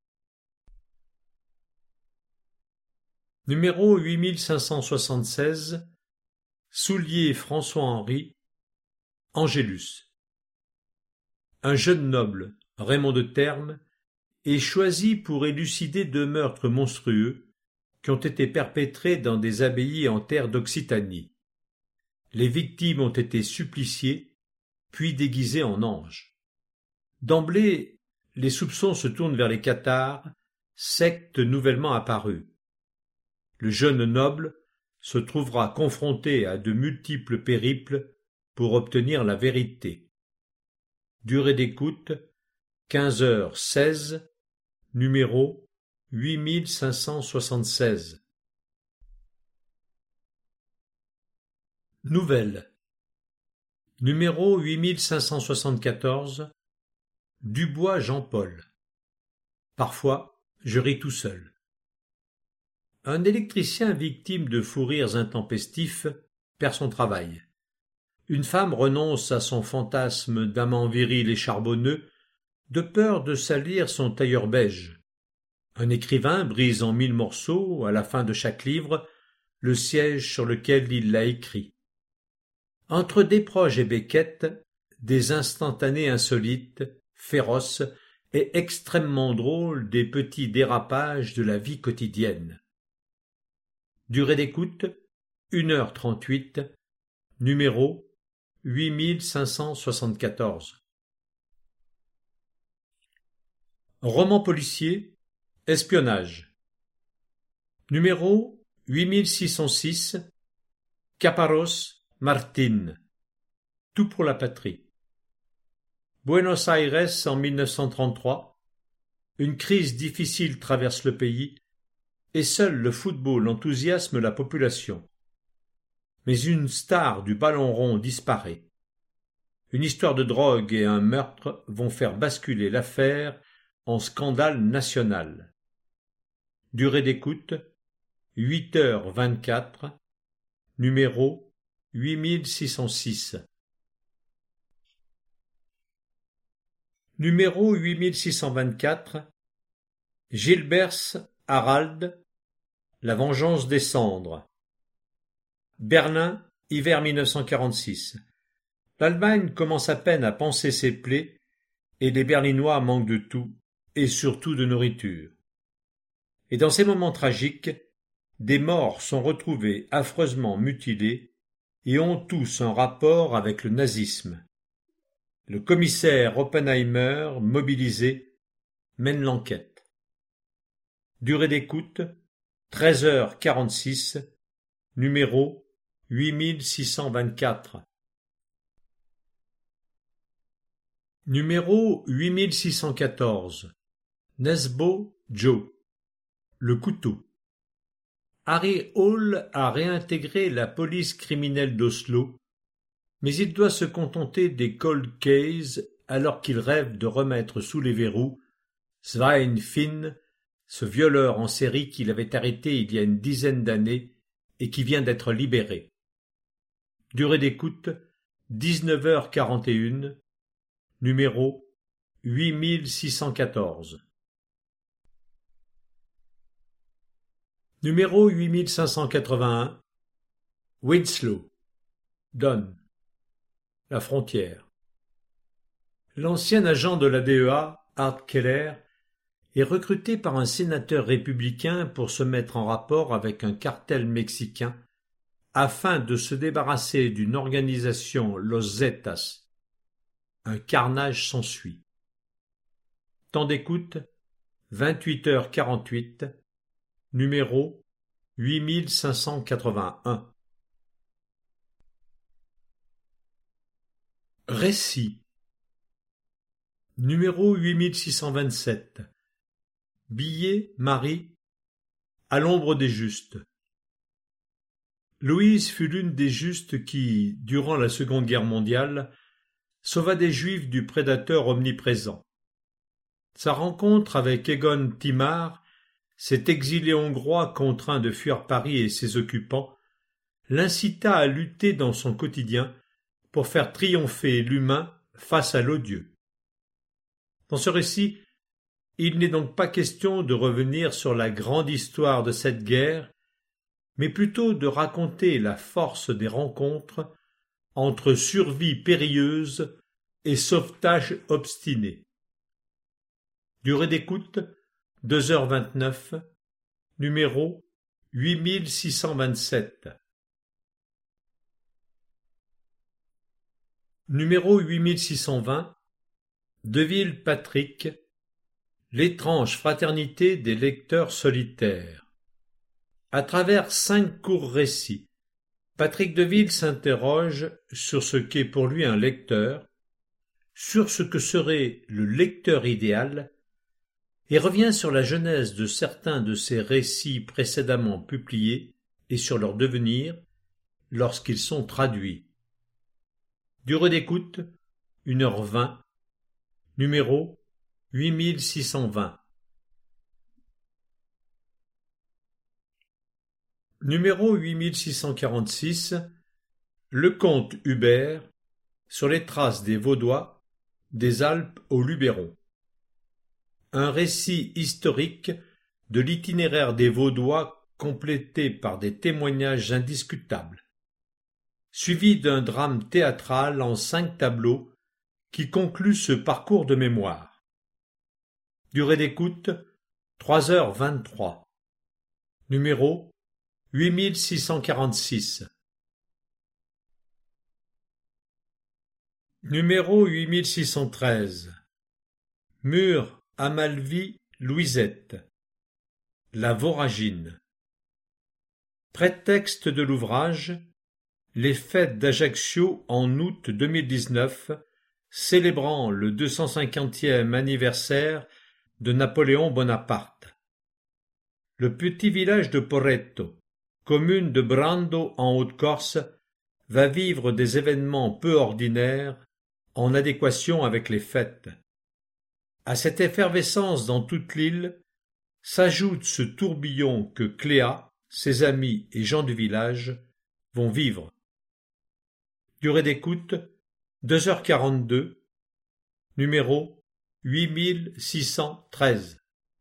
Numéro huit mille cinq cent soixante-seize, Soulier François-Henri, Angélus. Un jeune noble, Raymond de Termes, est choisi pour élucider deux meurtres monstrueux qui ont été perpétrés dans des abbayes en terre d'Occitanie. Les victimes ont été suppliciées, puis déguisées en anges. D'emblée, les soupçons se tournent vers les cathares, secte nouvellement apparue. Le jeune noble se trouvera confronté à de multiples périples pour obtenir la vérité. Durée d'écoute quinze heures seize, numéro huit mille cinq cent soixante-seize. Nouvelle. Numéro huit mille cinq cent soixante-quatorze, Dubois Jean-Paul. Parfois, je ris tout seul. Un électricien victime de fous rires intempestifs perd son travail. Une femme renonce à son fantasme d'amant viril et charbonneux de peur de salir son tailleur beige. Un écrivain brise en mille morceaux, à la fin de chaque livre, le siège sur lequel il l'a écrit. Entre Desproges et Beckett, des instantanés insolites, féroces, et extrêmement drôle des petits dérapages de la vie quotidienne. Durée d'écoute, une heure trente-huit, numéro huit mille cinq cent soixante-quatorze. Roman policier, espionnage. Numéro huit mille six cent six, Caparrós, Martín. Tout pour la patrie. Buenos Aires en mille neuf cent trente-trois. Une crise difficile traverse le pays et seul le football enthousiasme la population. Mais une star du ballon rond disparaît. Une histoire de drogue et un meurtre vont faire basculer l'affaire en scandale national. Durée d'écoute, huit heures vingt-quatre, numéro huit mille six cent six. Numéro huit mille six cent vingt-quatre, Gilbers Harald, La vengeance des cendres. Berlin, hiver mille neuf cent quarante-six. L'Allemagne commence à peine à panser ses plaies et les Berlinois manquent de tout, et surtout de nourriture. Et dans ces moments tragiques, des morts sont retrouvés affreusement mutilés et ont tous un rapport avec le nazisme. Le commissaire Oppenheimer, mobilisé, mène l'enquête. Durée d'écoute, treize heures quarante-six, numéro huit mille six cent vingt-quatre. Numéro huit mille six cent quatorze. Nesbo Joe. Le couteau. Harry Hole a réintégré la police criminelle d'Oslo, mais il doit se contenter des cold cases alors qu'il rêve de remettre sous les verrous Svein Finn, ce violeur en série qu'il avait arrêté il y a une dizaine d'années et qui vient d'être libéré. Durée d'écoute, dix-neuf heures quarante et une, numéro huit mille six cent quatorze. Numéro huit mille cinq cent quatre-vingt-un, Winslow, Don, la frontière. L'ancien agent de la D E A, Art Keller, est recruté par un sénateur républicain pour se mettre en rapport avec un cartel mexicain afin de se débarrasser d'une organisation Los Zetas. Un carnage s'ensuit. Temps d'écoute, vingt-huit heures quarante-huit, numéro huit mille cinq cent quatre-vingt-un. Récit. Numéro huit mille six cent vingt-sept. Billet, Marie, à l'ombre des justes. Louise fut l'une des justes qui, durant la Seconde Guerre mondiale, sauva des Juifs du prédateur omniprésent. Sa rencontre avec Egon Timar, cet exilé hongrois contraint de fuir Paris et ses occupants, l'incita à lutter dans son quotidien pour faire triompher l'humain face à l'odieux. Dans ce récit, il n'est donc pas question de revenir sur la grande histoire de cette guerre, mais plutôt de raconter la force des rencontres entre survie périlleuse et sauvetage obstiné. Durée d'écoute, deux heures vingt-neuf, numéro huit mille six cent vingt-sept. Numéro huit mille six cent vingt, Deville Patrick, l'étrange fraternité des lecteurs solitaires. À travers cinq courts récits, Patrick Deville s'interroge sur ce qu'est pour lui un lecteur, sur ce que serait le lecteur idéal, et revient sur la genèse de certains de ses récits précédemment publiés et sur leur devenir lorsqu'ils sont traduits. Durée d'écoute, une heure vingt, numéro huit mille six cent vingt. Numéro huit mille six cent quarante-six, Le comte Hubert, sur les traces des Vaudois, des Alpes au Luberon. Un récit historique de l'itinéraire des Vaudois complété par des témoignages indiscutables, suivi d'un drame théâtral en cinq tableaux qui conclut ce parcours de mémoire. Durée d'écoute trois heures vingt-trois. Numéro huit mille six cent quarante-six. Numéro huit mille six cent treize. Mur Amalvi Louisette. La voragine. Prétexte de l'ouvrage: les fêtes d'Ajaccio en août deux mille dix-neuf, célébrant le deux cent cinquantième anniversaire de Napoléon Bonaparte. Le petit village de Poretto, commune de Brando en Haute-Corse, va vivre des événements peu ordinaires en adéquation avec les fêtes. À cette effervescence dans toute l'île s'ajoute ce tourbillon que Cléa, ses amis et gens du village vont vivre. Durée d'écoute deux heures quarante-deux. Numéro huit mille six cent treize.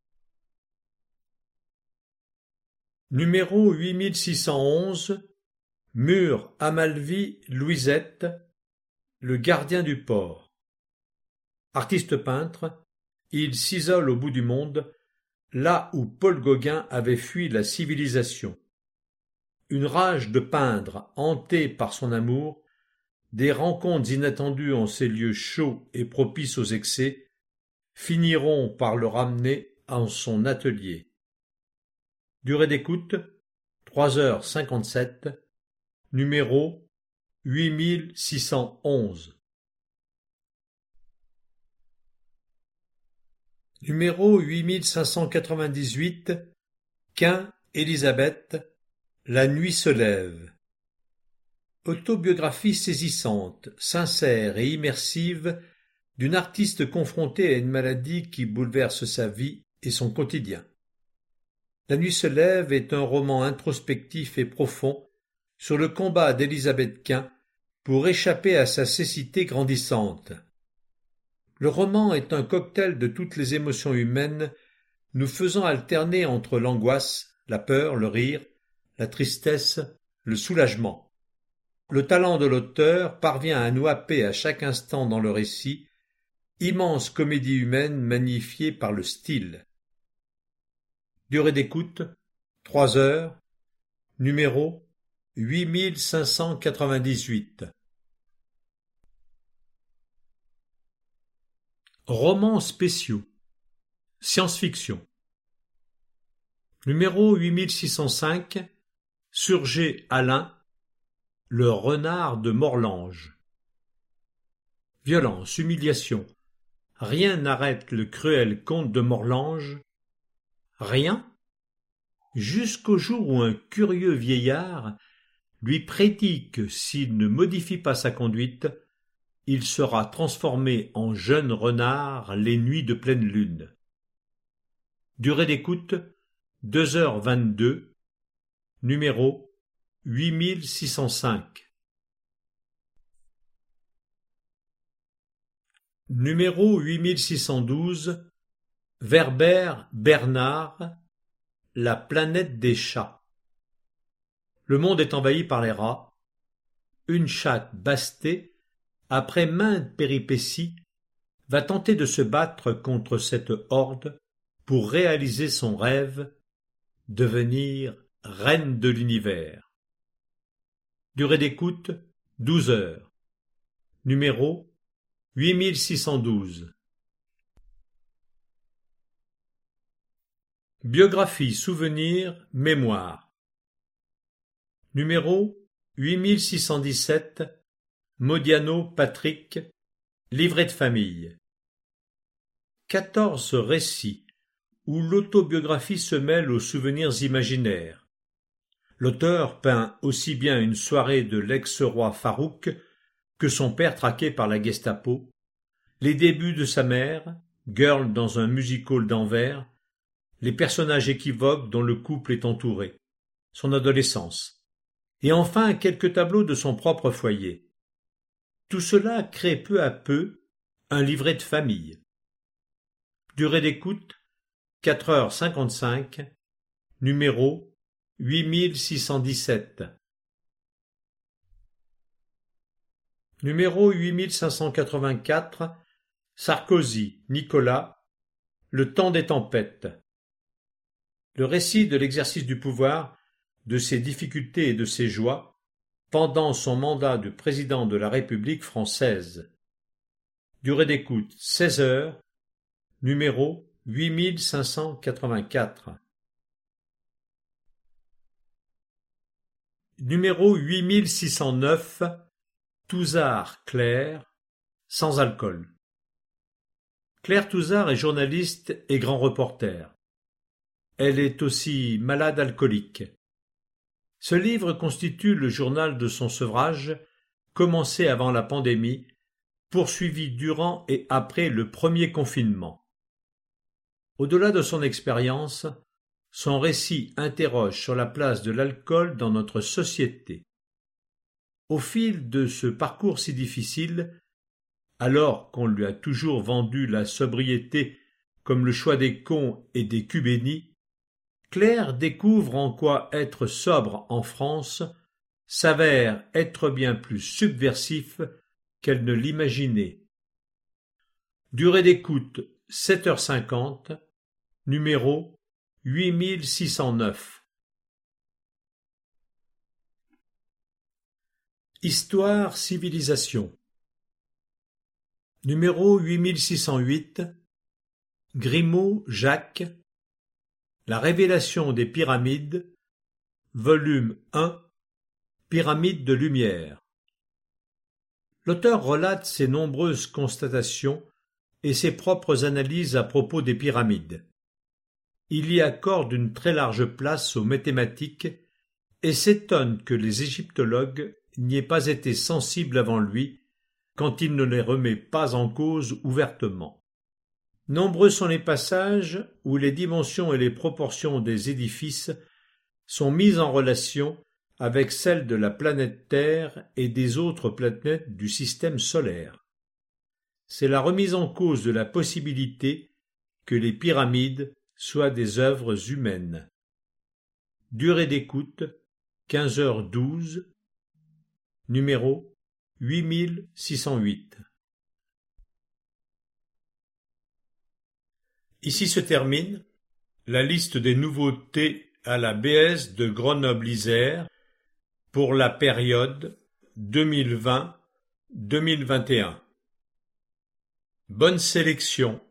Numéro huit mille six cent onze. Mur Amalvi Louisette. Le gardien du port. Artiste peintre, il s'isole au bout du monde, là où Paul Gauguin avait fui la civilisation. Une rage de peindre, hantée par son amour, des rencontres inattendues en ces lieux chauds et propices aux excès, finiront par le ramener en son atelier. Durée d'écoute trois heures cinquante-sept. Numéro huit mille six cent onze. Numéro huit mille cinq cent quatre-vingt-dix-huit. Quint Élisabeth. La nuit se lève. Autobiographie saisissante, sincère et immersive d'une artiste confrontée à une maladie qui bouleverse sa vie et son quotidien. La nuit se lève est un roman introspectif et profond sur le combat d'Élisabeth Quint pour échapper à sa cécité grandissante. Le roman est un cocktail de toutes les émotions humaines, nous faisant alterner entre l'angoisse, la peur, le rire, la tristesse, le soulagement. Le talent de l'auteur parvient à nous happer à chaque instant dans le récit, immense comédie humaine magnifiée par le style. Durée d'écoute trois heures. Numéro huit mille cinq cent quatre-vingt-dix-huit. Romans spéciaux. Science-fiction. Numéro huit mille six cent cinq. Surgé Alain. Le renard de Morlange. Violence, humiliation. Rien n'arrête le cruel comte de Morlange. Rien, jusqu'au jour où un curieux vieillard lui prédit que s'il ne modifie pas sa conduite, il sera transformé en jeune renard les nuits de pleine lune. Durée d'écoute deux heures vingt-deux. Numéro huit mille six cent cinq. Numéro huit mille six cent douze. Werber Bernard. La planète des chats. Le monde est envahi par les rats. Une chatte bastée, après maintes péripéties, va tenter de se battre contre cette horde pour réaliser son rêve, devenir reine de l'univers. Durée d'écoute douze heures. Numéro huit mille six cent douze. Biographie, souvenir, mémoire. Numéro huit mille six cent dix-sept. Modiano Patrick. Livret de famille. Quatorze récits où l'autobiographie se mêle aux souvenirs imaginaires. L'auteur peint aussi bien une soirée de l'ex-roi Farouk que son père traqué par la Gestapo, les débuts de sa mère, girl dans un music-hall d'Anvers, les personnages équivoques dont le couple est entouré, son adolescence, et enfin quelques tableaux de son propre foyer. Tout cela crée peu à peu un livret de famille. Durée d'écoute quatre heures cinquante-cinq. Numéro huit mille six cent dix-sept. Numéro huit mille cinq cent quatre-vingt-quatre. Sarkozy, Nicolas. Le temps des tempêtes. Le récit de l'exercice du pouvoir, de ses difficultés et de ses joies, pendant son mandat de président de la République française. Durée d'écoute seize heures, numéro huit mille cinq cent quatre-vingt-quatre. Numéro huit mille six cent neuf, Touzard Claire, sans alcool. Claire Touzard est journaliste et grand reporter. Elle est aussi malade alcoolique. Ce livre constitue le journal de son sevrage, commencé avant la pandémie, poursuivi durant et après le premier confinement. Au-delà de son expérience, son récit interroge sur la place de l'alcool dans notre société. Au fil de ce parcours si difficile, alors qu'on lui a toujours vendu la sobriété comme le choix des cons et des cubénis, Claire découvre en quoi être sobre en France s'avère être bien plus subversif qu'elle ne l'imaginait. Durée d'écoute sept heures cinquante, numéro huit mille six cent neuf. Histoire civilisation. Numéro huit mille six cent huit. Grimaud Jacques. La révélation des pyramides, volume un, Pyramide de lumière. L'auteur relate ses nombreuses constatations et ses propres analyses à propos des pyramides. Il y accorde une très large place aux mathématiques et s'étonne que les égyptologues n'y aient pas été sensibles avant lui, quand il ne les remet pas en cause ouvertement. Nombreux sont les passages où les dimensions et les proportions des édifices sont mises en relation avec celles de la planète Terre et des autres planètes du système solaire. C'est la remise en cause de la possibilité que les pyramides soient des œuvres humaines. Durée d'écoute quinze heures douze, numéro huit mille six cent huit. Ici se termine la liste des nouveautés à la B S de Grenoble-Isère pour la période deux mille vingt à deux mille vingt et un. Bonne sélection.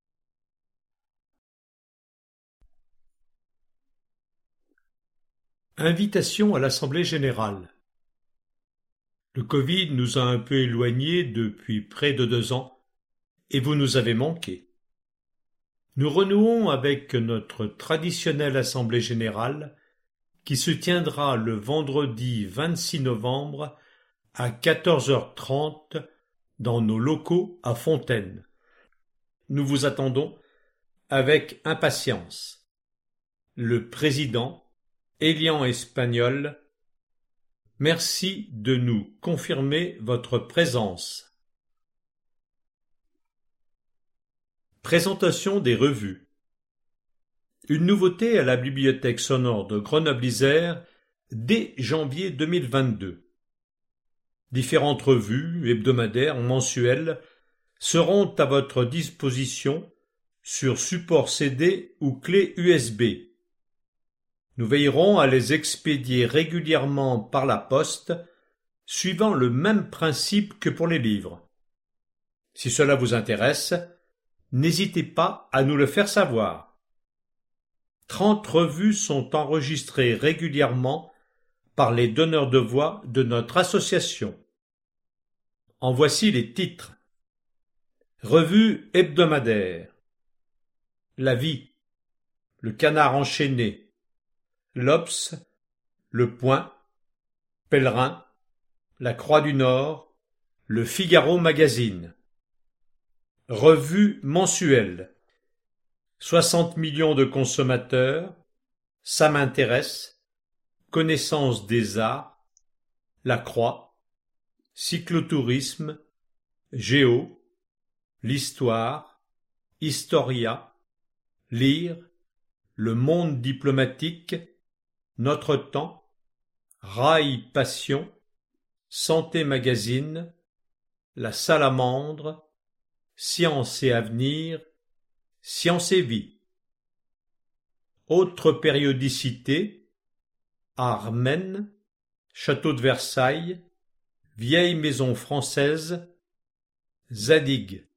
Invitation à l'Assemblée générale. Le Covid nous a un peu éloignés depuis près de deux ans et vous nous avez manqué. Nous renouons avec notre traditionnelle Assemblée générale qui se tiendra le vendredi vingt-six novembre à quatorze heures trente dans nos locaux à Fontaine. Nous vous attendons avec impatience. Le président, Elian Espagnol, merci de nous confirmer votre présence. Présentation des revues. Une nouveauté à la bibliothèque sonore de Grenoble-Isère dès janvier deux mille vingt-deux. Différentes revues, hebdomadaires, mensuelles, seront à votre disposition sur support C D ou clé U S B. Nous veillerons à les expédier régulièrement par la poste, suivant le même principe que pour les livres. Si cela vous intéresse, n'hésitez pas à nous le faire savoir. Trente revues sont enregistrées régulièrement par les donneurs de voix de notre association. En voici les titres. Revue hebdomadaire. La Vie, Le Canard enchaîné, L'Obs, Le Point, Pèlerin, La Croix du Nord, Le Figaro Magazine. Revue mensuelle. soixante millions de consommateurs, Ça m'intéresse, Connaissance des arts, La Croix, Cyclotourisme, Géo, L'Histoire, Historia, Lire, Le Monde diplomatique, Notre Temps, Rail Passion, Santé Magazine, La Salamandre, Science et Avenir, Science et vie. Autre périodicité, Armen, Château de Versailles, Vieille maison française, Zadig.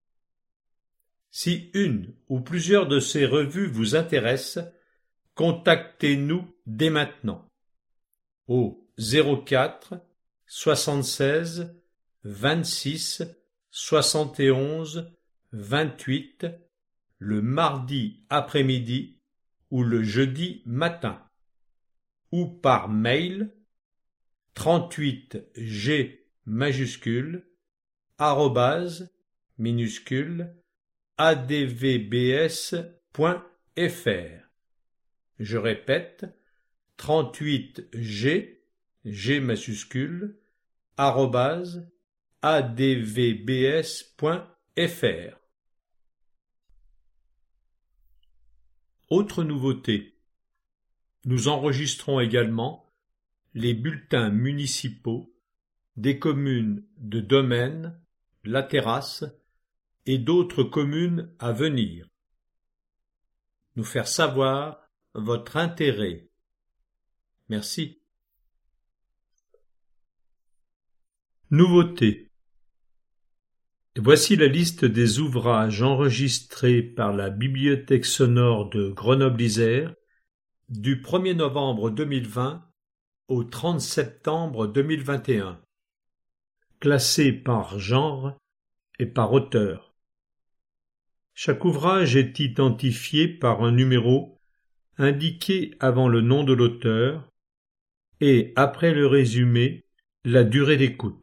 Si une ou plusieurs de ces revues vous intéressent, contactez-nous dès maintenant au zéro quatre soixante-seize vingt-six soixante et onze vingt-huit le mardi après-midi ou le jeudi matin, ou par mail trente-huit G majuscule arrobase minuscule advbs point fr. Je répète, trente-huit G, G majuscule, arrobase advbs point fr. Autre nouveauté, nous enregistrons également les bulletins municipaux des communes de Domaine, La Terrasse et d'autres communes à venir. Nous faire savoir votre intérêt. Merci. Nouveauté. Voici la liste des ouvrages enregistrés par la Bibliothèque sonore de Grenoble-Isère du premier novembre deux mille vingt au trente septembre deux mille vingt et un, classés par genre et par auteur. Chaque ouvrage est identifié par un numéro indiqué avant le nom de l'auteur et, après le résumé, la durée d'écoute.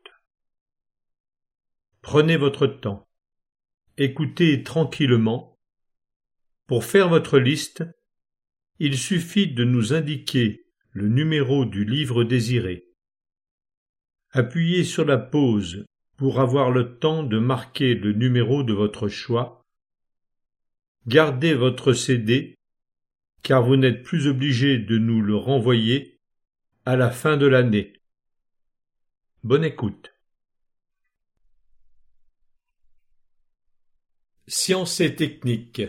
Prenez votre temps. Écoutez tranquillement. Pour faire votre liste, il suffit de nous indiquer le numéro du livre désiré. Appuyez sur la pause pour avoir le temps de marquer le numéro de votre choix. Gardez votre C D, car vous n'êtes plus obligé de nous le renvoyer à la fin de l'année. Bonne écoute. Sciences et techniques.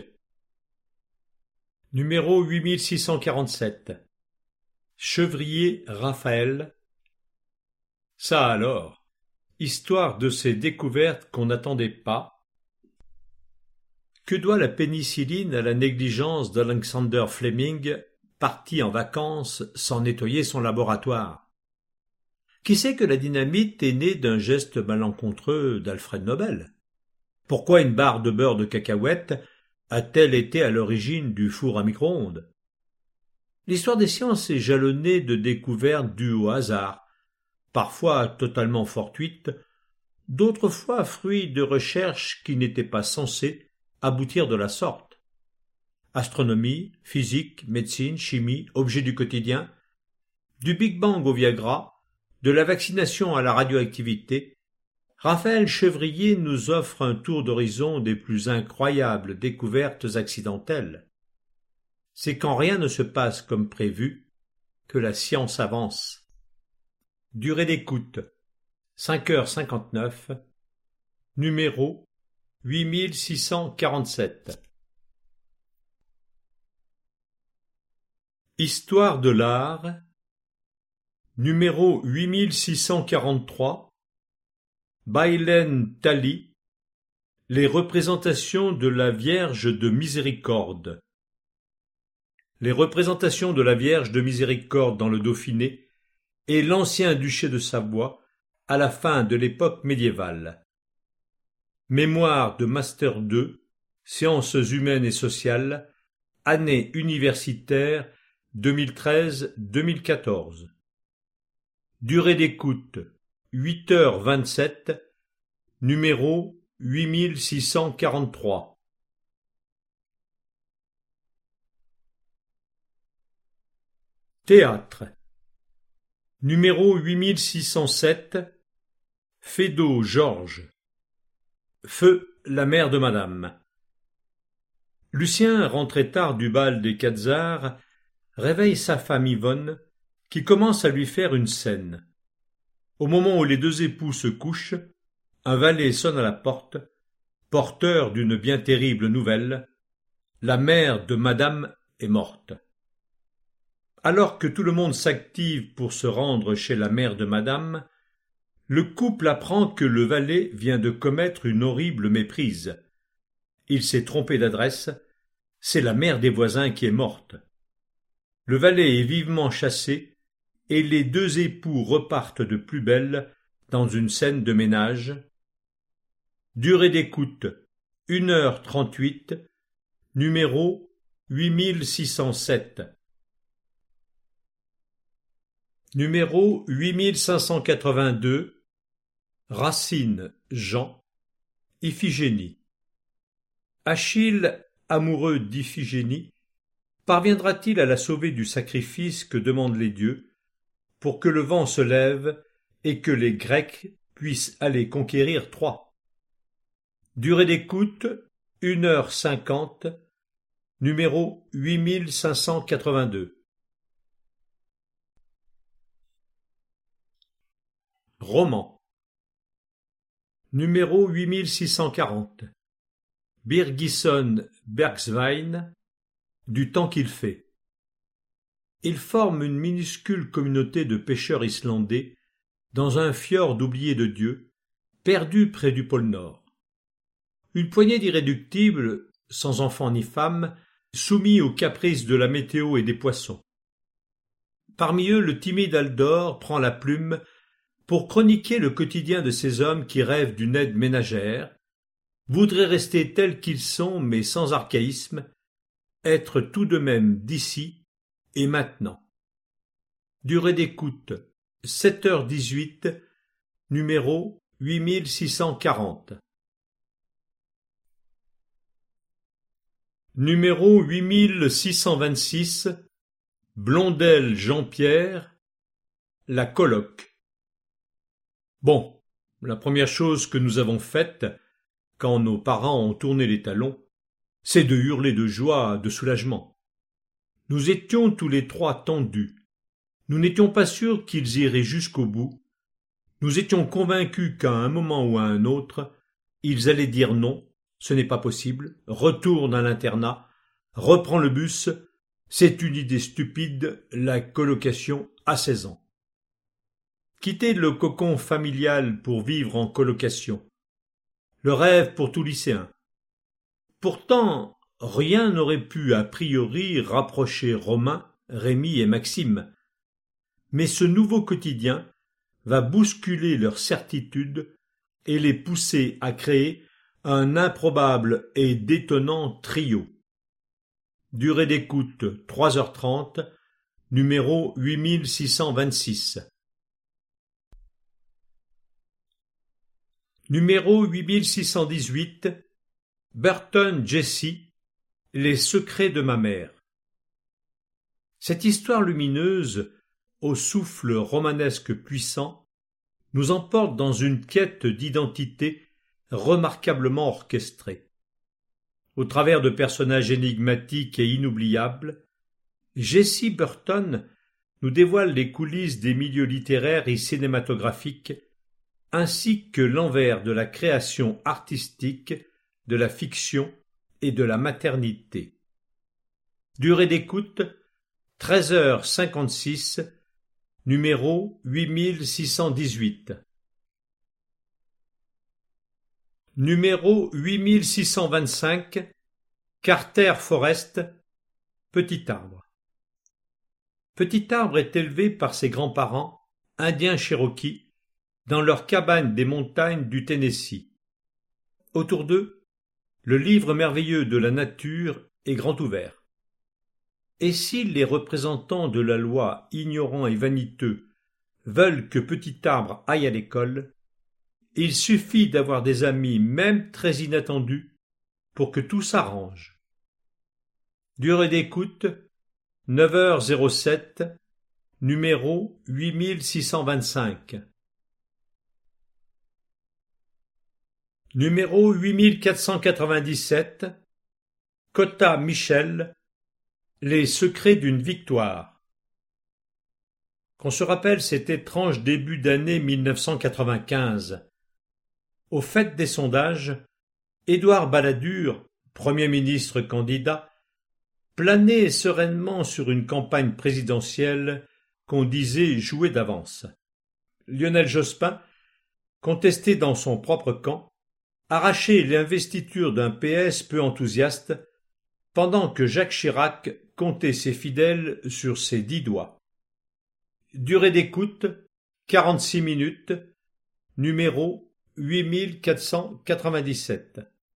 Numéro huit mille six cent quarante-sept. Chevrier Raphaël. Ça alors, histoire de ces découvertes qu'on n'attendait pas. Que doit la pénicilline à la négligence d'Alexander Fleming, parti en vacances sans nettoyer son laboratoire? Qui sait que la dynamite est née d'un geste malencontreux d'Alfred Nobel? Pourquoi une barre de beurre de cacahuète a-t-elle été à l'origine du four à micro-ondes? L'histoire des sciences est jalonnée de découvertes dues au hasard, parfois totalement fortuites, d'autres fois fruits de recherches qui n'étaient pas censées aboutir de la sorte. Astronomie, physique, médecine, chimie, objets du quotidien, du Big Bang au Viagra, de la vaccination à la radioactivité, Raphaël Chevrier nous offre un tour d'horizon des plus incroyables découvertes accidentelles. C'est quand rien ne se passe comme prévu que la science avance. Durée d'écoute, cinq heures cinquante-neuf, numéro huit mille six cent quarante-sept. Histoire de l'art, numéro huit mille six cent quarante-trois, Baïlen Tali, les représentations de la Vierge de Miséricorde. Les représentations de la Vierge de Miséricorde dans le Dauphiné et l'ancien duché de Savoie à la fin de l'époque médiévale. Mémoire de Master deux, Sciences humaines et sociales, année universitaire deux mille treize deux mille quatorze. Durée d'écoute huit heures vingt-sept, numéro huit mille six cent quarante-trois. Théâtre. Numéro huit mille six cent sept, Feydeau Georges. Feu, la mère de madame. Lucien, rentré tard du bal des Quatzars, réveille sa femme Yvonne, qui commence à lui faire une scène. Au moment où les deux époux se couchent, un valet sonne à la porte, porteur d'une bien terrible nouvelle, La mère de madame est morte. Alors que tout le monde s'active pour se rendre chez la mère de madame, le couple apprend que le valet vient de commettre une horrible méprise. Il s'est trompé d'adresse, c'est la mère des voisins qui est morte. Le valet est vivement chassé et les deux époux repartent de plus belle dans une scène de ménage. Durée d'écoute une heure trente-huit, numéro huit mille six cent sept. Numéro huit mille cinq cent quatre-vingt-deux, Racine, Jean, Iphigénie. Achille, amoureux d'Iphigénie, parviendra-t-il à la sauver du sacrifice que demandent les dieux, pour que le vent se lève et que les Grecs puissent aller conquérir Troie? Durée d'écoute une heure cinquante, numéro huit mille cinq cent quatre-vingt-deux. Roman. Numéro huit mille six cent quarante. Birgisson Bergsveien, du temps qu'il fait. Ils forment une minuscule communauté de pêcheurs islandais dans un fjord oublié de Dieu, perdu près du pôle Nord. Une poignée d'irréductibles, sans enfants ni femmes, soumis aux caprices de la météo et des poissons. Parmi eux, le timide Aldor prend la plume pour chroniquer le quotidien de ces hommes qui rêvent d'une aide ménagère, voudraient rester tels qu'ils sont mais sans archaïsme, être tout de même d'ici et maintenant. Durée d'écoute sept heures dix-huit, numéro huit mille six cent quarante. Numéro huit mille six cent vingt-six, Blondel Jean-Pierre, la coloc. Bon, la première chose que nous avons faite, quand nos parents ont tourné les talons, c'est de hurler de joie, de soulagement. Nous étions tous les trois tendus. Nous n'étions pas sûrs qu'ils iraient jusqu'au bout. Nous étions convaincus qu'à un moment ou à un autre, ils allaient dire non, ce n'est pas possible, retourne à l'internat, reprends le bus, c'est une idée stupide, la colocation à seize ans. Quitter le cocon familial pour vivre en colocation. Le rêve pour tout lycéen. Pourtant, rien n'aurait pu a priori rapprocher Romain, Rémi et Maxime. Mais ce nouveau quotidien va bousculer leurs certitudes et les pousser à créer un improbable et détonnant trio. Durée d'écoute trois heures trente, numéro huit mille six cent vingt-six. Numéro huit mille six cent dix-huit, Burton Jesse, les secrets de ma mère. Cette histoire lumineuse, au souffle romanesque puissant, nous emporte dans une quête d'identité remarquablement orchestrée. Au travers de personnages énigmatiques et inoubliables, Jesse Burton nous dévoile les coulisses des milieux littéraires et cinématographiques ainsi que l'envers de la création artistique, de la fiction et de la maternité. Durée d'écoute treize heures cinquante-six, numéro huit mille six cent dix-huit. Numéro huit mille six cent vingt-cinq, Carter Forest, Petit Arbre. Petit Arbre est élevé par ses grands-parents, indiens Cherokee, dans leur cabane des montagnes du Tennessee. Autour d'eux, le livre merveilleux de la nature est grand ouvert. Et si les représentants de la loi, ignorants et vaniteux, veulent que Petit Arbre aille à l'école, il suffit d'avoir des amis, même très inattendus, pour que tout s'arrange. Durée d'écoute neuf heures sept, numéro huit mille six cent vingt-cinq. Numéro huit mille quatre cent quatre-vingt-dix-sept, Cotta Michel, les secrets d'une victoire. Qu'on se rappelle cet étrange début d'année mille neuf cent quatre-vingt-quinze. Au fait des sondages, Édouard Balladur, Premier ministre candidat, planait sereinement sur une campagne présidentielle qu'on disait jouée d'avance. Lionel Jospin, contesté dans son propre camp, arrachait l'investiture d'un P S peu enthousiaste, pendant que Jacques Chirac comptait ses fidèles sur ses dix doigts. Durée d'écoute, quarante-six minutes, numéro huit mille quatre cent quatre-vingt-dix-sept.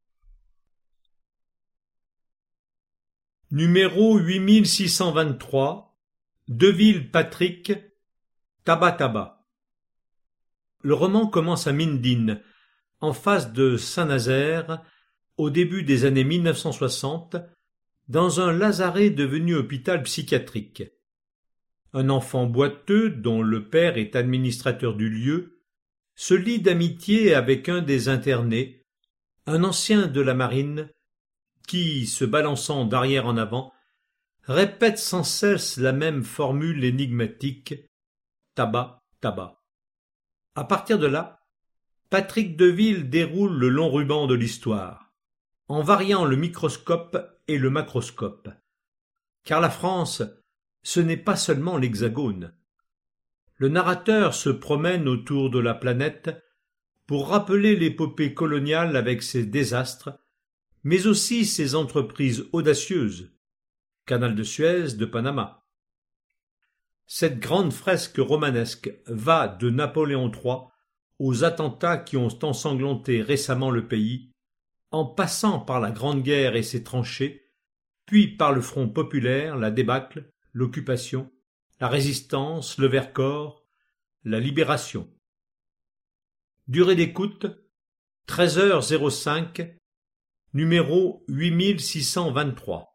Numéro huit mille six cent vingt-trois, Deville Patrick, Taba Taba. Le roman commence à Mindine, en face de Saint-Nazaire, au début des années mille neuf cent soixante, dans un lazaret devenu hôpital psychiatrique. Un enfant boiteux, dont le père est administrateur du lieu, se lie d'amitié avec un des internés, un ancien de la marine, qui, se balançant d'arrière en avant, répète sans cesse la même formule énigmatique « tabac, tabac ». À partir de là, Patrick Deville déroule le long ruban de l'histoire, en variant le microscope et le macroscope. Car la France, ce n'est pas seulement l'Hexagone. Le narrateur se promène autour de la planète pour rappeler l'épopée coloniale avec ses désastres, mais aussi ses entreprises audacieuses, Canal de Suez, de Panama. Cette grande fresque romanesque va de Napoléon trois aux attentats qui ont ensanglanté récemment le pays, en passant par la Grande Guerre et ses tranchées, puis par le Front populaire, la débâcle, l'occupation, la résistance, le Vercors, la libération. Durée d'écoute, treize heures zéro cinq, numéro huit mille six cent vingt-trois.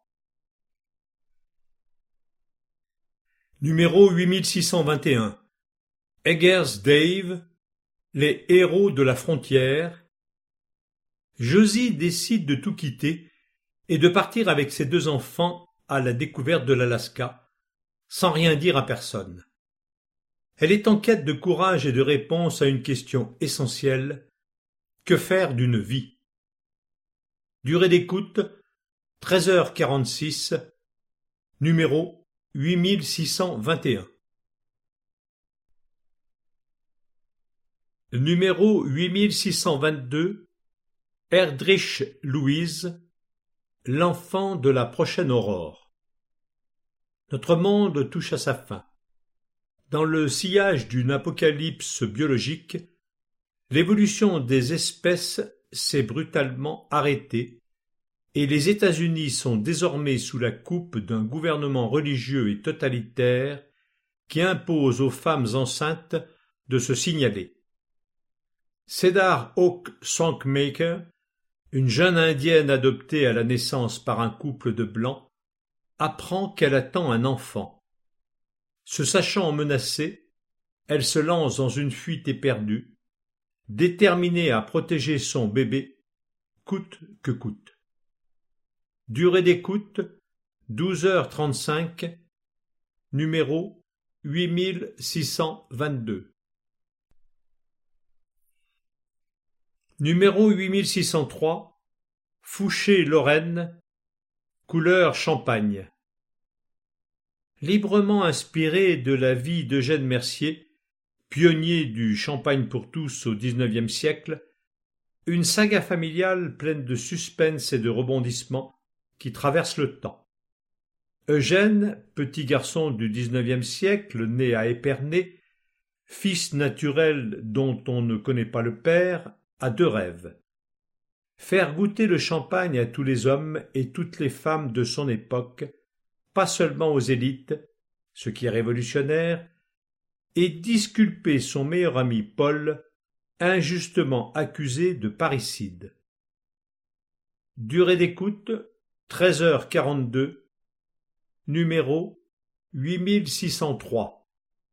Numéro huit mille six cent vingt et un. Eggers Dave, les héros de la frontière. Josie décide de tout quitter et de partir avec ses deux enfants à la découverte de l'Alaska, sans rien dire à personne. Elle est en quête de courage et de réponse à une question essentielle: que faire d'une vie? Durée d'écoute, treize heures quarante-six, numéro huit mille six cent vingt et un. Numéro huit mille six cent vingt-deux, Erdrich Louise, l'enfant de la prochaine aurore. Notre monde touche à sa fin. Dans le sillage d'une apocalypse biologique, l'évolution des espèces s'est brutalement arrêtée et les États-Unis sont désormais sous la coupe d'un gouvernement religieux et totalitaire qui impose aux femmes enceintes de se signaler. Cedar Hawk Sonkmaker, une jeune indienne adoptée à la naissance par un couple de blancs, apprend qu'elle attend un enfant. Se sachant menacée, elle se lance dans une fuite éperdue, déterminée à protéger son bébé, coûte que coûte. Durée d'écoute, douze heures trente-cinq, numéro huit mille six cent vingt-deux. Numéro huit mille six cent trois, Fouché-Lorraine, couleur champagne. Librement inspiré de la vie d'Eugène Mercier, pionnier du champagne pour tous au dix-neuvième siècle, une saga familiale pleine de suspense et de rebondissements qui traverse le temps. Eugène, petit garçon du dix-neuvième siècle, né à Épernay, fils naturel dont on ne connaît pas le père, a deux rêves. Faire goûter le champagne à tous les hommes et toutes les femmes de son époque, pas seulement aux élites, ce qui est révolutionnaire, et disculper son meilleur ami Paul, injustement accusé de parricide. Durée d'écoute, treize heures quarante-deux, numéro huit mille six cent trois.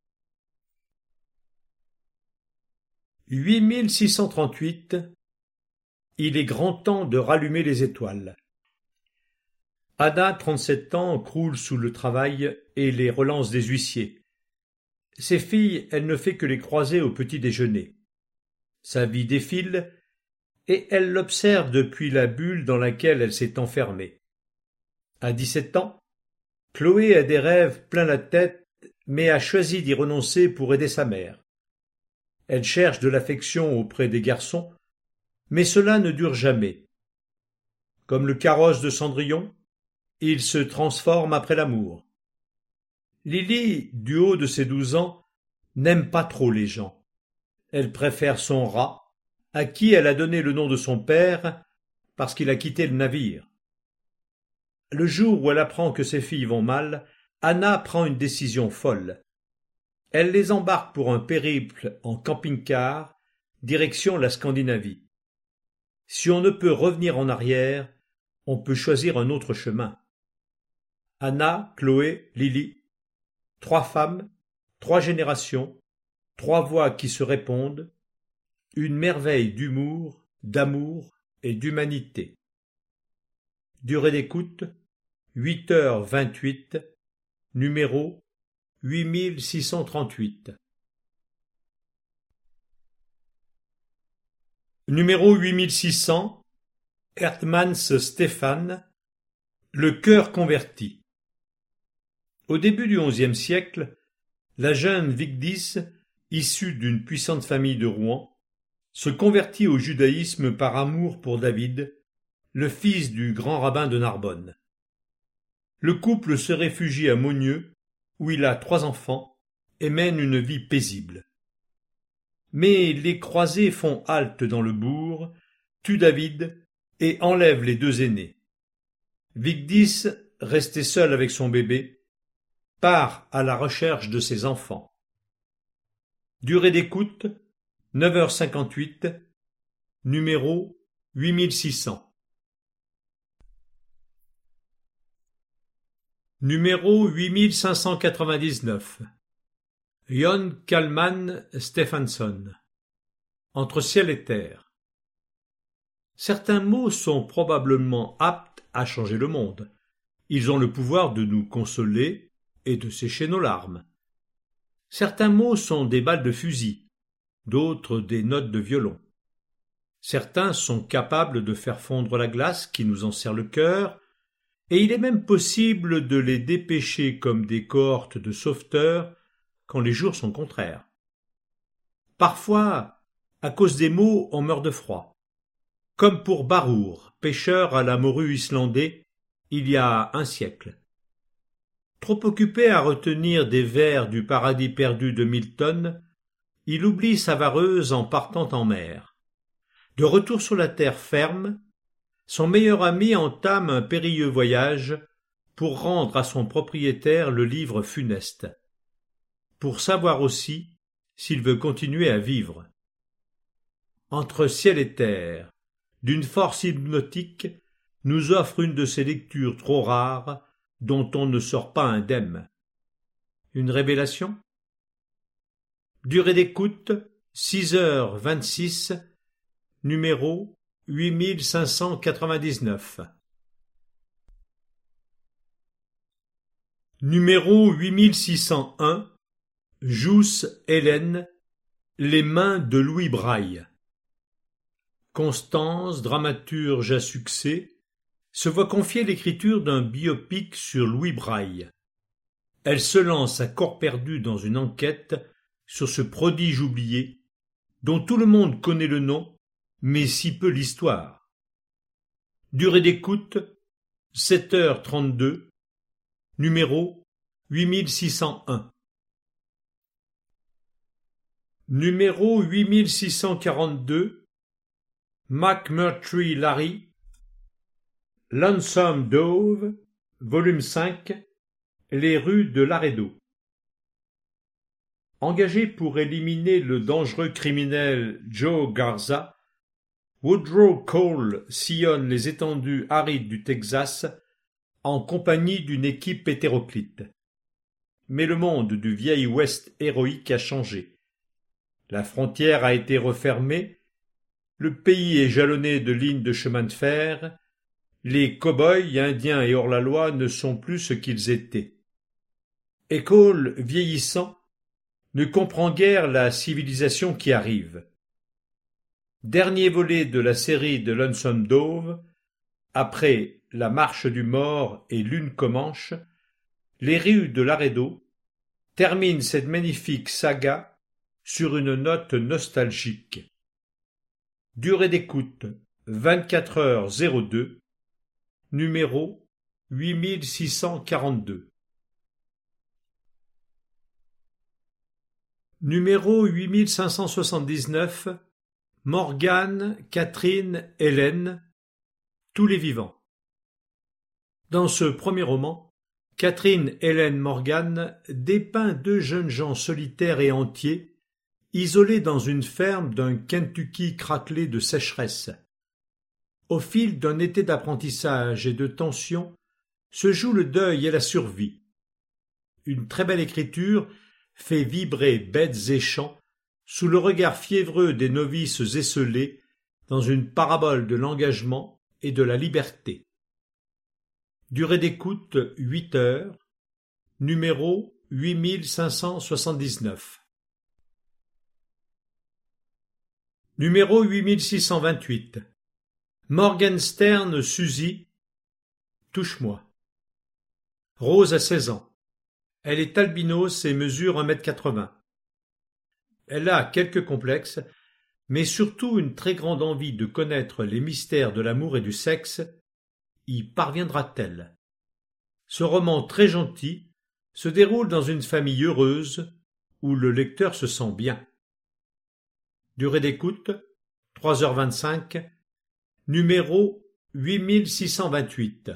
huit mille six cent trente-huit. Il est grand temps de rallumer les étoiles. Ada, trente-sept ans, croule sous le travail et les relances des huissiers. Ses filles, elle ne fait que les croiser au petit déjeuner. Sa vie défile, et elle l'observe depuis la bulle dans laquelle elle s'est enfermée. À dix-sept ans, Chloé a des rêves plein la tête, mais a choisi d'y renoncer pour aider sa mère. Elle cherche de l'affection auprès des garçons, mais cela ne dure jamais. Comme le carrosse de Cendrillon, il se transforme après l'amour. Lily, du haut de ses douze ans, n'aime pas trop les gens. Elle préfère son rat, à qui elle a donné le nom de son père, parce qu'il a quitté le navire. Le jour où elle apprend que ses filles vont mal, Anna prend une décision folle. Elle les embarque pour un périple en camping-car, direction la Scandinavie. Si on ne peut revenir en arrière, on peut choisir un autre chemin. Anna, Chloé, Lily, trois femmes, trois générations, trois voix qui se répondent, une merveille d'humour, d'amour et d'humanité. Durée d'écoute, huit heures vingt-huit, numéro huit mille six cent trente-huit. Numéro huit mille six cents, Hertmans Stéphane, le cœur converti. Au début du onzième siècle, la jeune Vigdis, issue d'une puissante famille de Rouen, se convertit au judaïsme par amour pour David, le fils du grand rabbin de Narbonne. Le couple se réfugie à Monieux, où il a trois enfants, et mène une vie paisible. Mais les croisés font halte dans le bourg, tuent David et enlèvent les deux aînés. Vigdis, restée seule avec son bébé, part à la recherche de ses enfants. Durée d'écoute, neuf heures cinquante-huit, numéro huit mille six cents. Numéro huit mille cinq cent quatre-vingt-dix-neuf. Jon Kalman Stephenson. Entre ciel et terre. Certains mots sont probablement aptes à changer le monde. Ils ont le pouvoir de nous consoler et de sécher nos larmes. Certains mots sont des balles de fusil, d'autres des notes de violon. Certains sont capables de faire fondre la glace qui nous enserre le cœur, et il est même possible de les dépêcher comme des cohortes de sauveteurs quand les jours sont contraires. Parfois, à cause des mots, on meurt de froid. Comme pour Barour, pêcheur à la morue islandais, il y a un siècle. Trop occupé à retenir des vers du paradis perdu de Milton, il oublie sa vareuse en partant en mer. De retour sur la terre ferme, son meilleur ami entame un périlleux voyage pour rendre à son propriétaire le livre funeste, pour savoir aussi s'il veut continuer à vivre. Entre ciel et terre, d'une force hypnotique, nous offre une de ces lectures trop rares dont on ne sort pas indemne. Une révélation? Durée d'écoute, six heures vingt-six, numéro huit mille cinq cent quatre-vingt-dix-neuf. Numéro huit mille six cent un, Jousse Hélène, les mains de Louis Braille. Constance, dramaturge à succès, se voit confier l'écriture d'un biopic sur Louis Braille. Elle se lance à corps perdu dans une enquête sur ce prodige oublié, dont tout le monde connaît le nom, mais si peu l'histoire. Durée d'écoute, sept heures trente-deux, numéro huit mille six cent un. Numéro huit mille six cent quarante-deux, McMurtry Larry, Lonesome Dove, volume cinq, Les rues de Laredo. Engagé pour éliminer le dangereux criminel Joe Garza, Woodrow Cole sillonne les étendues arides du Texas en compagnie d'une équipe hétéroclite. Mais le monde du vieil Ouest héroïque a changé. La frontière a été refermée, le pays est jalonné de lignes de chemin de fer, les cow-boys, indiens et hors-la-loi ne sont plus ce qu'ils étaient. Et Cole, vieillissant, ne comprend guère la civilisation qui arrive. Dernier volet de la série de Lonesome Dove, après La Marche du Mort et Lune Comanche, les rues de Laredo terminent cette magnifique saga sur une note nostalgique. Durée d'écoute vingt-quatre heures zéro deux, numéro huit mille six cent quarante-deux. Numéro huit mille cinq cent soixante-dix-neuf, Morgane, Catherine, Hélène, tous les vivants. Dans ce premier roman, Catherine Hélène Morgane dépeint deux jeunes gens solitaires et entiers, isolés dans une ferme d'un Kentucky craquelé de sécheresse. Au fil d'un été d'apprentissage et de tension, se joue le deuil et la survie. Une très belle écriture fait vibrer bêtes et champs sous le regard fiévreux des novices esselés dans une parabole de l'engagement et de la liberté. Durée d'écoute huit heures, numéro huit mille cinq cent soixante-dix-neuf. Numéro huit mille six cent vingt-huit. Morgenstern Suzy, touche-moi. Rose a seize ans. Elle est albinos et mesure un mètre quatre-vingts. Elle a quelques complexes, mais surtout une très grande envie de connaître les mystères de l'amour et du sexe. Y parviendra-t-elle? Ce roman très gentil se déroule dans une famille heureuse où le lecteur se sent bien. Durée d'écoute trois heures vingt-cinq, numéro huit mille six cent vingt-huit.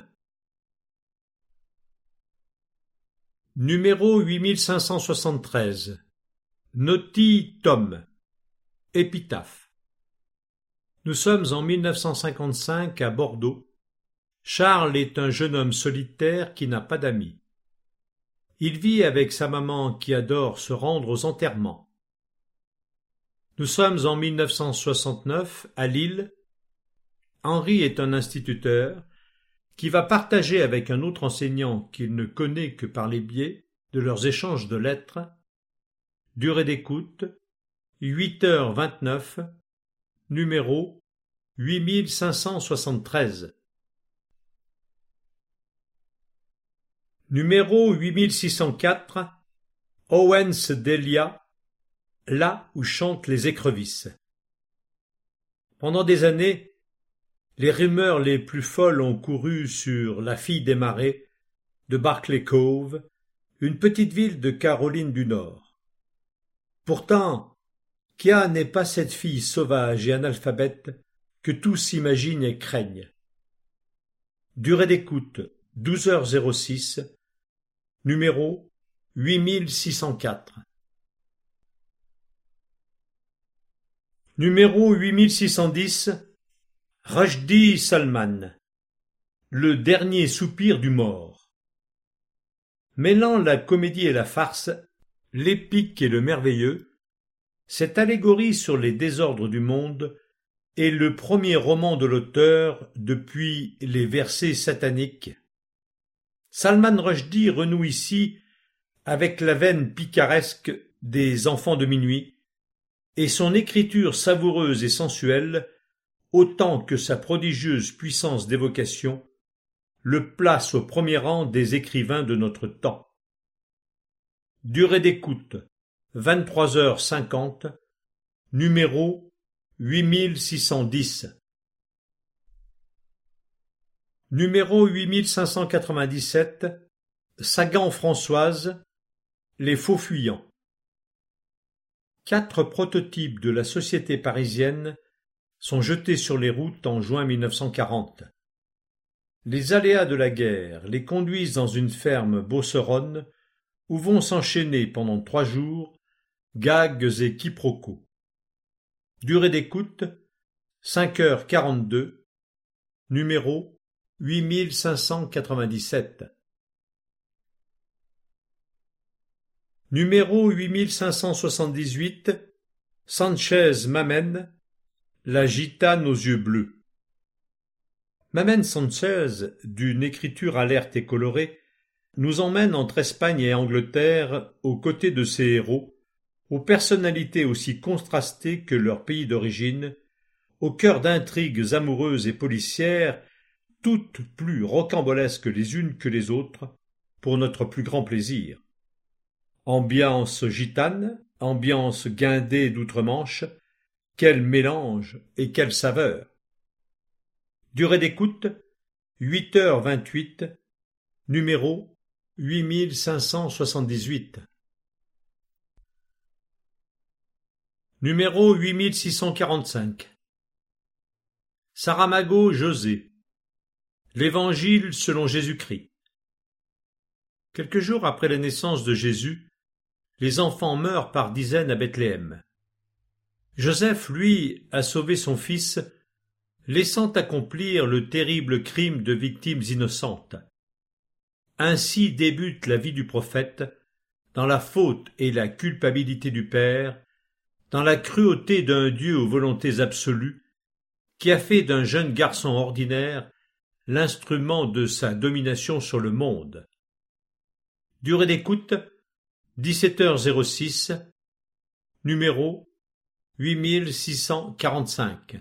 Numéro huit mille cinq cent soixante-treize. Naughty Tom. Épitaphe. Nous sommes en mille neuf cent cinquante-cinq à Bordeaux. Charles est un jeune homme solitaire qui n'a pas d'amis. Il vit avec sa maman qui adore se rendre aux enterrements. Nous sommes en mille neuf cent soixante-neuf à Lille. Henri est un instituteur qui va partager avec un autre enseignant qu'il ne connaît que par les biais de leurs échanges de lettres. Durée d'écoute huit heures vingt-neuf, numéro huit mille cinq cent soixante-treize. Numéro huit mille six cent quatre, Owens Delia, là où chantent les écrevisses. Pendant des années, les rumeurs les plus folles ont couru sur la fille des marais de Barclay Cove, une petite ville de Caroline du Nord. Pourtant, Kia n'est pas cette fille sauvage et analphabète que tous s'imaginent et craignent. Durée d'écoute douze heures zéro six, numéro huit mille six cent quatre. Numéro huit mille six cent dix, Rushdie Salman, le dernier soupir du mort. Mêlant la comédie et la farce, l'épique et le merveilleux, cette allégorie sur les désordres du monde est le premier roman de l'auteur depuis les versets sataniques. Salman Rushdie renoue ici avec la veine picaresque des Enfants de minuit, et son écriture savoureuse et sensuelle, autant que sa prodigieuse puissance d'évocation, le place au premier rang des écrivains de notre temps. Durée d'écoute vingt-trois heures cinquante, numéro huit mille six cent dix. Numéro huit mille cinq cent quatre-vingt-dix-sept, Sagan Françoise, Les Faux Fuyants. Quatre prototypes de la société parisienne sont jetés sur les routes en juin mille neuf cent quarante. Les aléas de la guerre les conduisent dans une ferme beauceronne où vont s'enchaîner pendant trois jours gags et quiproquos. Durée d'écoute cinq heures quarante-deux, numéro huit mille cinq cent quatre-vingt-dix-sept. Numéro huit mille cinq cent soixante-dix-huit, Sanchez Mamen, la gitane aux yeux bleus. Mamen Sanchez, d'une écriture alerte et colorée, nous emmène entre Espagne et Angleterre aux côtés de ses héros, aux personnalités aussi contrastées que leur pays d'origine, au cœur d'intrigues amoureuses et policières toutes plus rocambolesques les unes que les autres, pour notre plus grand plaisir. Ambiance gitane, ambiance guindée d'outre-Manche, quel mélange et quelle saveur! Durée d'écoute, huit heures vingt-huit, numéro huit mille cinq cent soixante-dix-huit. Numéro huit mille six cent quarante-cinq. Saramago José. L'Évangile selon Jésus-Christ. Quelques jours après la naissance de Jésus, les enfants meurent par dizaines à Bethléem. Joseph, lui, a sauvé son fils, laissant accomplir le terrible crime de victimes innocentes. Ainsi débute la vie du prophète, dans la faute et la culpabilité du Père, dans la cruauté d'un Dieu aux volontés absolues, qui a fait d'un jeune garçon ordinaire l'instrument de sa domination sur le monde. Durée d'écoute, dix-sept heures zéro six, numéro huit mille six cent quarante-cinq.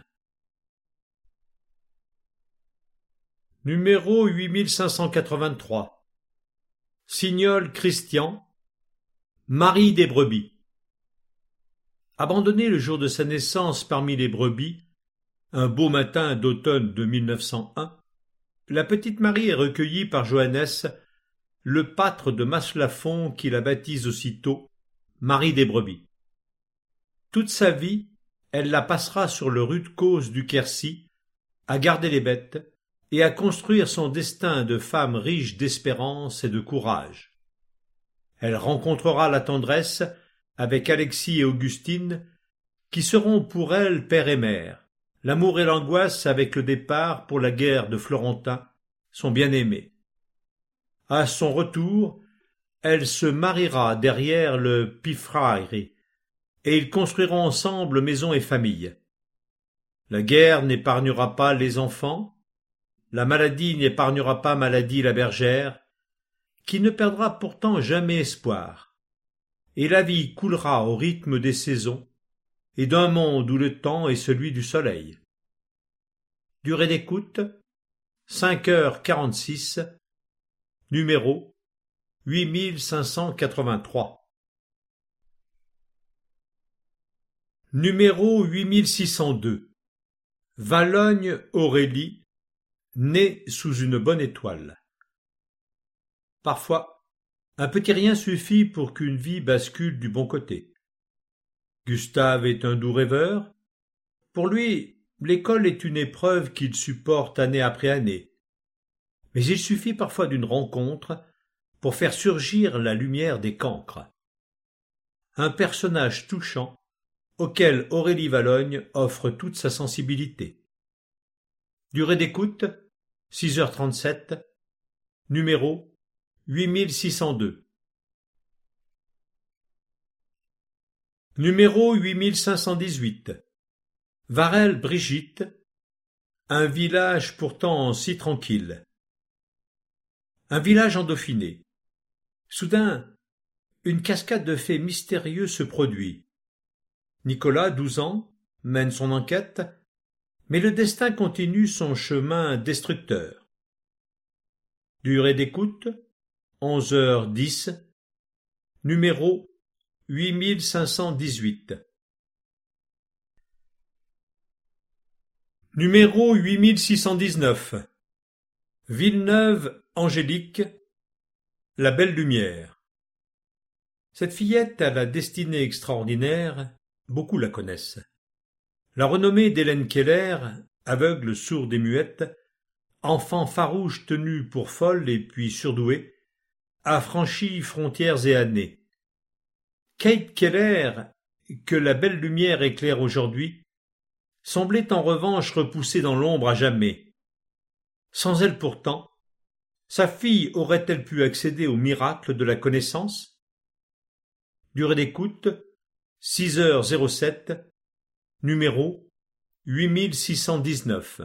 Numéro huit mille cinq cent quatre-vingt-trois. Signol Christian, Marie des brebis. Abandonnée le jour de sa naissance parmi les brebis, un beau matin d'automne de mille neuf cent un, la petite Marie est recueillie par Johannes, le pâtre de Maslafon qui la baptise aussitôt Marie des brebis. Toute sa vie, elle la passera sur le rude causse du Quercy, à garder les bêtes et à construire son destin de femme riche d'espérance et de courage. Elle rencontrera la tendresse avec Alexis et Augustine, qui seront pour elle père et mère, l'amour et l'angoisse avec le départ pour la guerre de Florentin, son bien-aimé. À son retour, elle se mariera derrière le Pifraire, et ils construiront ensemble maison et famille. La guerre n'épargnera pas les enfants, la maladie n'épargnera pas Maladie la bergère, qui ne perdra pourtant jamais espoir, et la vie coulera au rythme des saisons, et d'un monde où le temps est celui du soleil. Durée d'écoute, cinq heures quarante-six, numéro huit mille cinq cent quatre-vingt-trois. Numéro huit mille six cent deux. Valognes Aurélie, née sous une bonne étoile. Parfois, un petit rien suffit pour qu'une vie bascule du bon côté. Gustave est un doux rêveur. Pour lui, l'école est une épreuve qu'il supporte année après année. Mais il suffit parfois d'une rencontre pour faire surgir la lumière des cancres. Un personnage touchant auquel Aurélie Valogne offre toute sa sensibilité. Durée d'écoute, six heures trente-sept, numéro huit mille six cent deux. Numéro huit mille cinq cent dix-huit. Varelle Brigitte, un village pourtant si tranquille. Un village en Dauphiné. Soudain, une cascade de faits mystérieux se produit. Nicolas, douze ans, mène son enquête, mais le destin continue son chemin destructeur. Durée d'écoute, onze heures dix, numéro huit mille cinq cent dix-huit. Numéro huit mille six cent dix-neuf. Villeneuve Angélique, la belle lumière. Cette fillette à la destinée extraordinaire, beaucoup la connaissent. La renommée d'Hélène Keller, aveugle, sourde et muette, enfant farouche tenue pour folle et puis surdouée, a franchi frontières et années. Kate Keller, que la belle lumière éclaire aujourd'hui, semblait en revanche repoussée dans l'ombre à jamais. Sans elle pourtant, sa fille aurait-elle pu accéder au miracle de la connaissance? Durée d'écoute, six heures zéro sept, numéro huit mille six cent dix-neuf.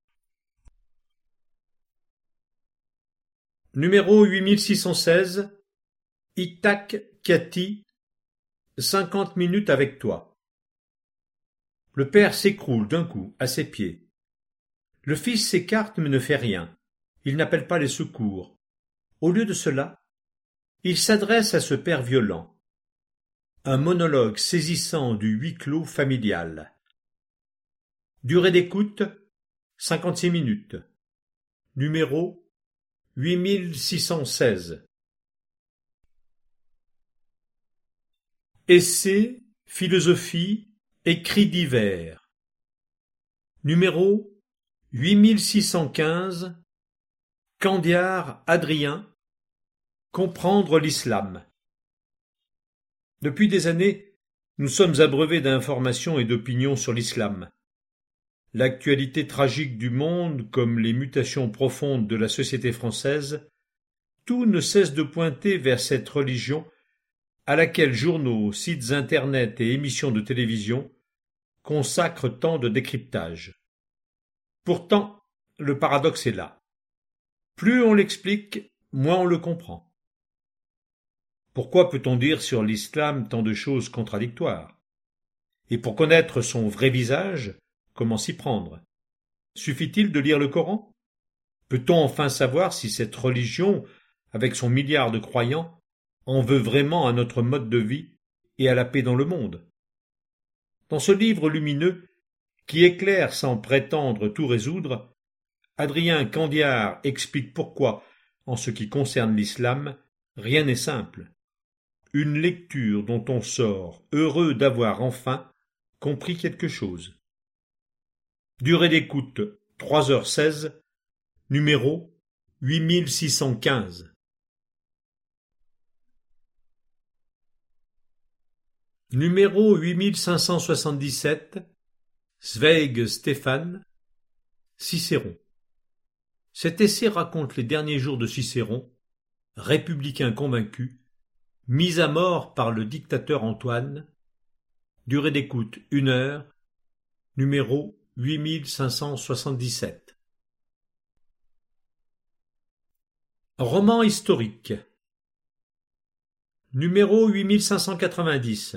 Numéro huit mille six cent seize, Itac Cathy, cinquante minutes avec toi. Le père s'écroule d'un coup à ses pieds. Le fils s'écarte mais ne fait rien. Il n'appelle pas les secours. Au lieu de cela, il s'adresse à ce père violent. Un monologue saisissant du huis clos familial. Durée d'écoute, cinquante-six minutes. Numéro huit mille six cent seize. Essais, philosophie, écrits divers. Numéro huit mille six cent quinze. Candiar, Adrien. Comprendre l'islam. Depuis des années, nous sommes abreuvés d'informations et d'opinions sur l'islam. L'actualité tragique du monde, comme les mutations profondes de la société française, tout ne cesse de pointer vers cette religion à laquelle journaux, sites internet et émissions de télévision consacrent tant de décryptage. Pourtant, le paradoxe est là. Plus on l'explique, moins on le comprend. Pourquoi peut-on dire sur l'islam tant de choses contradictoires? Et pour connaître son vrai visage, comment s'y prendre? Suffit-il de lire le Coran? Peut-on enfin savoir si cette religion, avec son milliard de croyants, en veut vraiment à notre mode de vie et à la paix dans le monde? Dans ce livre lumineux, qui éclaire sans prétendre tout résoudre, Adrien Candiar explique pourquoi, en ce qui concerne l'islam, rien n'est simple. Une lecture dont on sort heureux d'avoir enfin compris quelque chose. Durée d'écoute trois heures seize, numéro huit mille six cent quinze. Numéro huit mille cinq cent soixante-dix-sept, Zweig Stéphane, Cicéron. Cet essai raconte les derniers jours de Cicéron, républicain convaincu, mis à mort par le dictateur Antoine. Durée d'écoute une heure, numéro huit mille cinq cent soixante-dix-sept. Roman historique. Numéro huit mille cinq cent quatre-vingt-dix.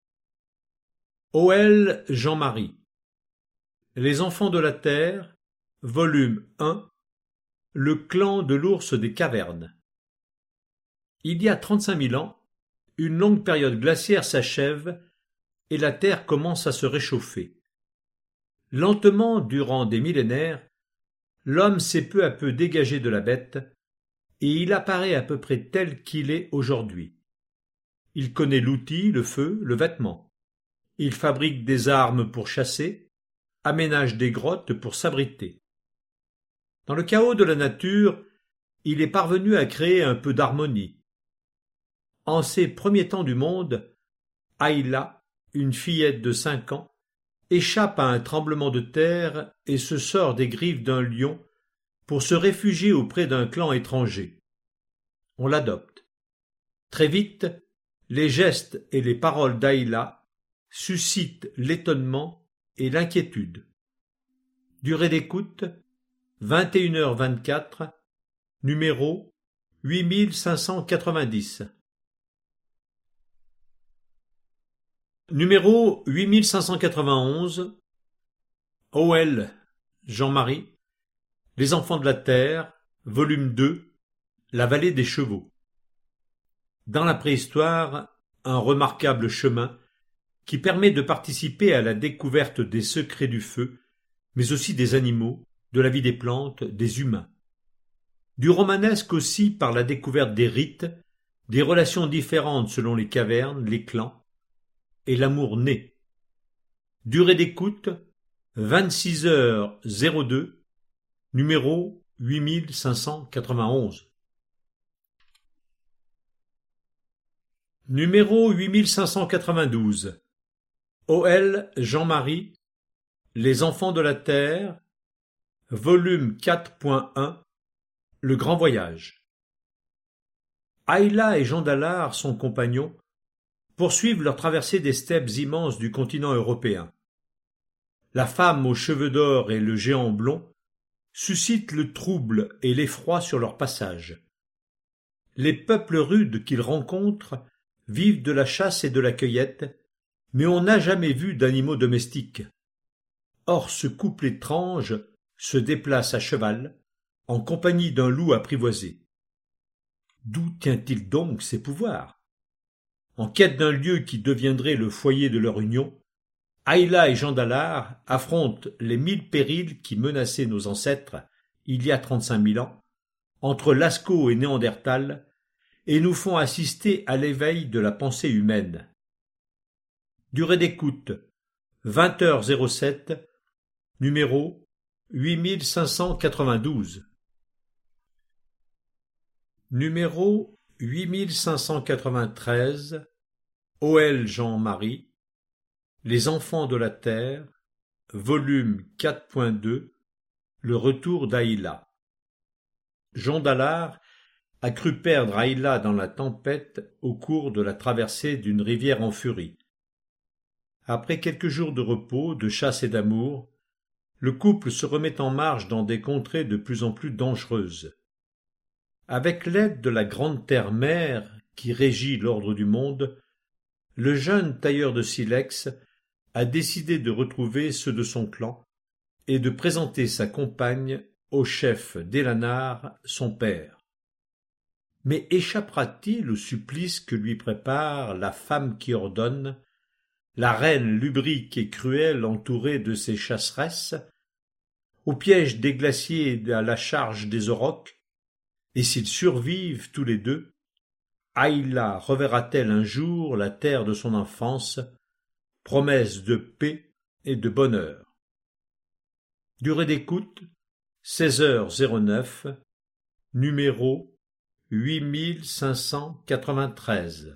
O L Jean-Marie. Les enfants de la Terre, volume un. Le clan de l'ours des cavernes. Il y a trente-cinq mille ans, une longue période glaciaire s'achève et la Terre commence à se réchauffer. Lentement, durant des millénaires, l'homme s'est peu à peu dégagé de la bête et il apparaît à peu près tel qu'il est aujourd'hui. Il connaît l'outil, le feu, le vêtement. Il fabrique des armes pour chasser, aménage des grottes pour s'abriter. Dans le chaos de la nature, il est parvenu à créer un peu d'harmonie. En ces premiers temps du monde, Ayla, une fillette de cinq ans, échappe à un tremblement de terre et se sort des griffes d'un lion pour se réfugier auprès d'un clan étranger. On l'adopte. Très vite, les gestes et les paroles d'Ayla suscitent l'étonnement et l'inquiétude. Durée d'écoute vingt et une heures vingt-quatre, numéro huit mille cinq cent quatre-vingt-dix. Numéro huit mille cinq cent quatre-vingt-onze. O L Jean-Marie. Les enfants de la Terre, volume deux. La vallée des chevaux. Dans la préhistoire, un remarquable chemin qui permet de participer à la découverte des secrets du feu, mais aussi des animaux, de la vie des plantes, des humains. Du romanesque aussi par la découverte des rites, des relations différentes selon les cavernes, les clans, et l'amour né. Durée d'écoute vingt-six heures zéro deux, numéro huit mille cinq cent quatre-vingt-onze. Numéro huit mille cinq cent quatre-vingt-douze. O L Jean-Marie. Les enfants de la Terre. Volume quatre point un. Le grand voyage. Ayla et Jean Dallard, son compagnon, poursuivent leur traversée des steppes immenses du continent européen. La femme aux cheveux d'or et le géant blond suscitent le trouble et l'effroi sur leur passage. Les peuples rudes qu'ils rencontrent vivent de la chasse et de la cueillette, mais on n'a jamais vu d'animaux domestiques. Or ce couple étrange se déplace à cheval, en compagnie d'un loup apprivoisé. D'où tient-il donc ses pouvoirs? En quête d'un lieu qui deviendrait le foyer de leur union, Ayla et Jean d'Allard affrontent les mille périls qui menaçaient nos ancêtres, il y a trente-cinq mille ans, entre Lascaux et Néandertal, et nous font assister à l'éveil de la pensée humaine. Durée d'écoute, vingt heures zéro sept, numéro huit mille cinq cent quatre-vingt-douze. Numéro huit mille cinq cent quatre-vingt-treize, O L Jean-Marie, Les enfants de la terre, volume quatre point deux, Le retour d'Ayla. Jean d'Allard a cru perdre Ayla dans la tempête au cours de la traversée d'une rivière en furie. Après quelques jours de repos, de chasse et d'amour, le couple se remet en marche dans des contrées de plus en plus dangereuses. Avec l'aide de la grande terre-mère qui régit l'ordre du monde, le jeune tailleur de silex a décidé de retrouver ceux de son clan et de présenter sa compagne au chef d'Elanar, son père. Mais échappera-t-il au supplice que lui prépare la femme qui ordonne, la reine lubrique et cruelle entourée de ses chasseresses, au piège des glaciers et à la charge des aurochs? Et s'ils survivent tous les deux, Ayla reverra-t-elle un jour la terre de son enfance, promesse de paix et de bonheur? Durée d'écoute, seize heures zéro neuf, numéro huit mille cinq cent quatre-vingt-treize.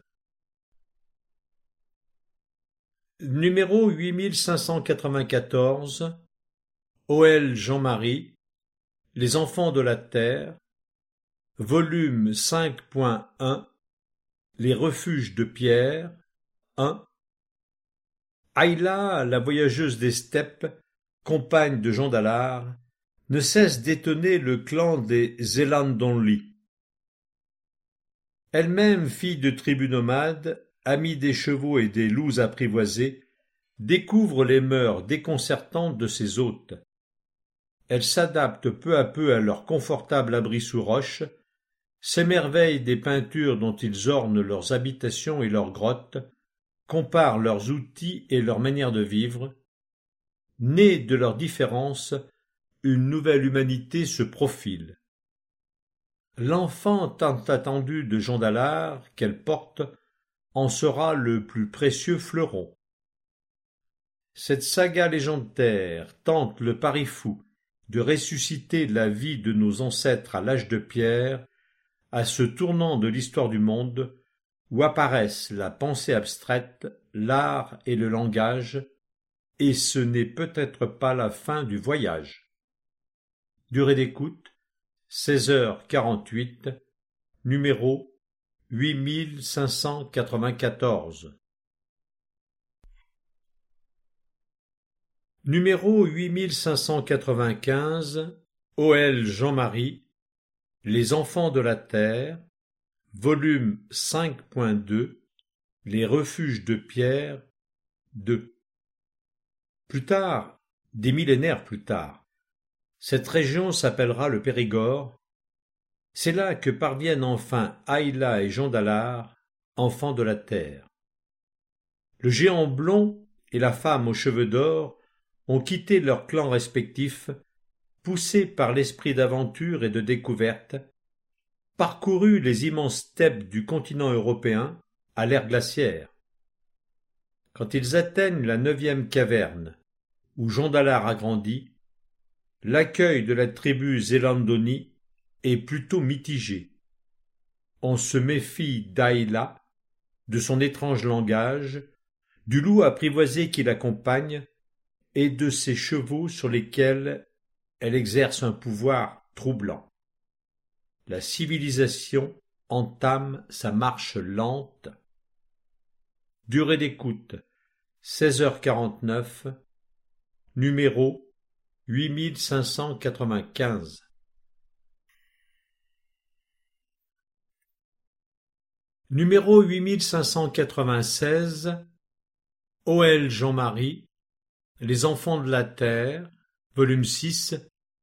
Numéro huit mille cinq cent quatre-vingt-quatorze, O L Jean-Marie, Les enfants de la terre, volume cinq point un, Les refuges de pierre, un. Ayla, la voyageuse des steppes, compagne de Jean d'Allard, ne cesse d'étonner le clan des Zélandonli. Elle-même, fille de tribus nomades, amie des chevaux et des loups apprivoisés, découvre les mœurs déconcertantes de ses hôtes. Elle s'adapte peu à peu à leur confortable abri sous roche, s'émerveille des peintures dont ils ornent leurs habitations et leurs grottes, compare leurs outils et leur manière de vivre. Née de leurs différences, une nouvelle humanité se profile. L'enfant tant attendu de Jean d'Allard qu'elle porte en sera le plus précieux fleuron. Cette saga légendaire tente le pari fou de ressusciter la vie de nos ancêtres à l'âge de pierre, à ce tournant de l'histoire du monde où apparaissent la pensée abstraite, l'art et le langage, et ce n'est peut-être pas la fin du voyage. Durée d'écoute, seize heures quarante-huit, numéro huit mille cinq cent quatre-vingt-quatorze. Numéro huit mille cinq cent quatre-vingt-quinze, O L Jean-Marie, Les enfants de la terre, volume cinq point deux, Les refuges de pierre, deux. Plus tard, des millénaires plus tard, cette région s'appellera le Périgord. C'est là que parviennent enfin Ayla et Jean d'Allard, enfants de la terre. Le géant blond et la femme aux cheveux d'or ont quitté leurs clans respectifs, poussés par l'esprit d'aventure et de découverte, parcouru les immenses steppes du continent européen à l'ère glaciaire. Quand ils atteignent la neuvième caverne, où Jean d'Allard a grandi, l'accueil de la tribu Zélandoni est plutôt mitigé. On se méfie d'Ayla, de son étrange langage, du loup apprivoisé qui l'accompagne et de ses chevaux sur lesquels elle exerce un pouvoir troublant. La civilisation entame sa marche lente. Durée d'écoute, seize heures quarante-neuf, numéro huit mille cinq cent quatre-vingt-quinze. Numéro huit mille cinq cent quatre-vingt-seize, O L Jean-Marie, Les enfants de la terre, volume six,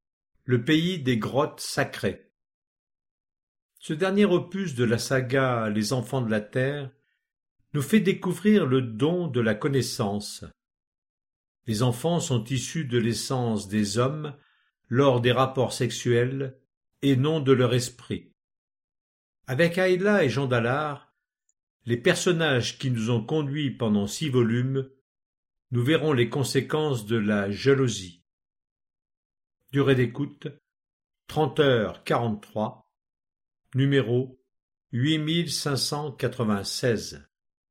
le pays des grottes sacrées. Ce dernier opus de la saga Les Enfants de la Terre nous fait découvrir le don de la connaissance. Les enfants sont issus de l'essence des hommes lors des rapports sexuels et non de leur esprit. Avec Ayla et Jean Dallard, les personnages qui nous ont conduits pendant six volumes, nous verrons les conséquences de la jalousie. Durée d'écoute, trente heures quarante-trois, numéro huit mille cinq cent quatre-vingt-seize.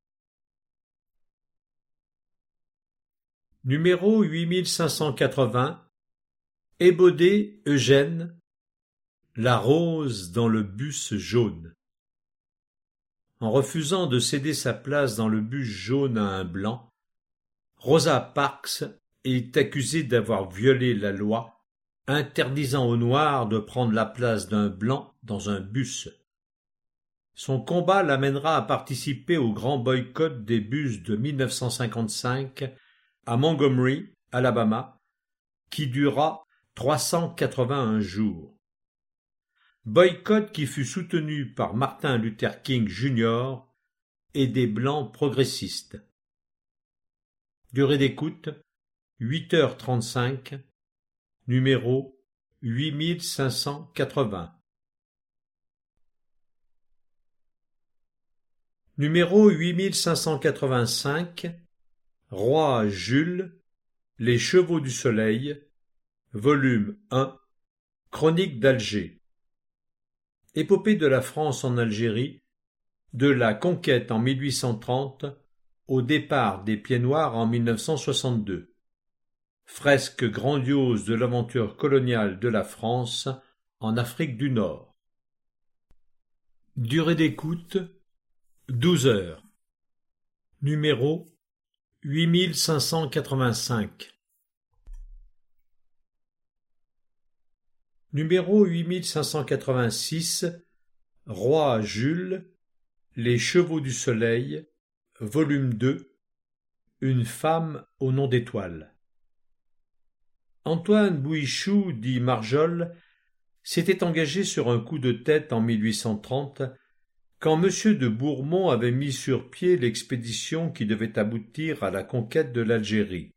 Numéro huit mille cinq cent quatre-vingts, Ébaudet Eugène, La rose dans le bus jaune. En refusant de céder sa place dans le bus jaune à un blanc, Rosa Parks est accusée d'avoir violé la loi interdisant aux Noirs de prendre la place d'un blanc dans un bus. Son combat l'amènera à participer au grand boycott des bus de mille neuf cent cinquante-cinq à Montgomery, Alabama, qui dura trois cent quatre-vingt-un jours. Boycott qui fut soutenu par Martin Luther King junior et des Blancs progressistes. Durée d'écoute, huit heures trente-cinq, numéro huit mille cinq cent quatre-vingts. Numéro huit mille cinq cent quatre-vingt-cinq, Roi Jules, Les Chevaux du Soleil, volume un, Chronique d'Alger. Épopée de la France en Algérie, de la conquête en mille huit cent trente au départ des Pieds Noirs en mille neuf cent soixante-deux. Fresque grandiose de l'aventure coloniale de la France en Afrique du Nord. Durée d'écoute, douze heures. Numéro huit mille cinq cent quatre-vingt-cinq. Numéro huit mille cinq cent quatre-vingt-six, Roi Jules, Les Chevaux du Soleil, volume deux, Une femme au nom d'étoile. Antoine Bouichou, dit Marjol, s'était engagé sur un coup de tête en mille huit cent trente, quand M. de Bourmont avait mis sur pied l'expédition qui devait aboutir à la conquête de l'Algérie.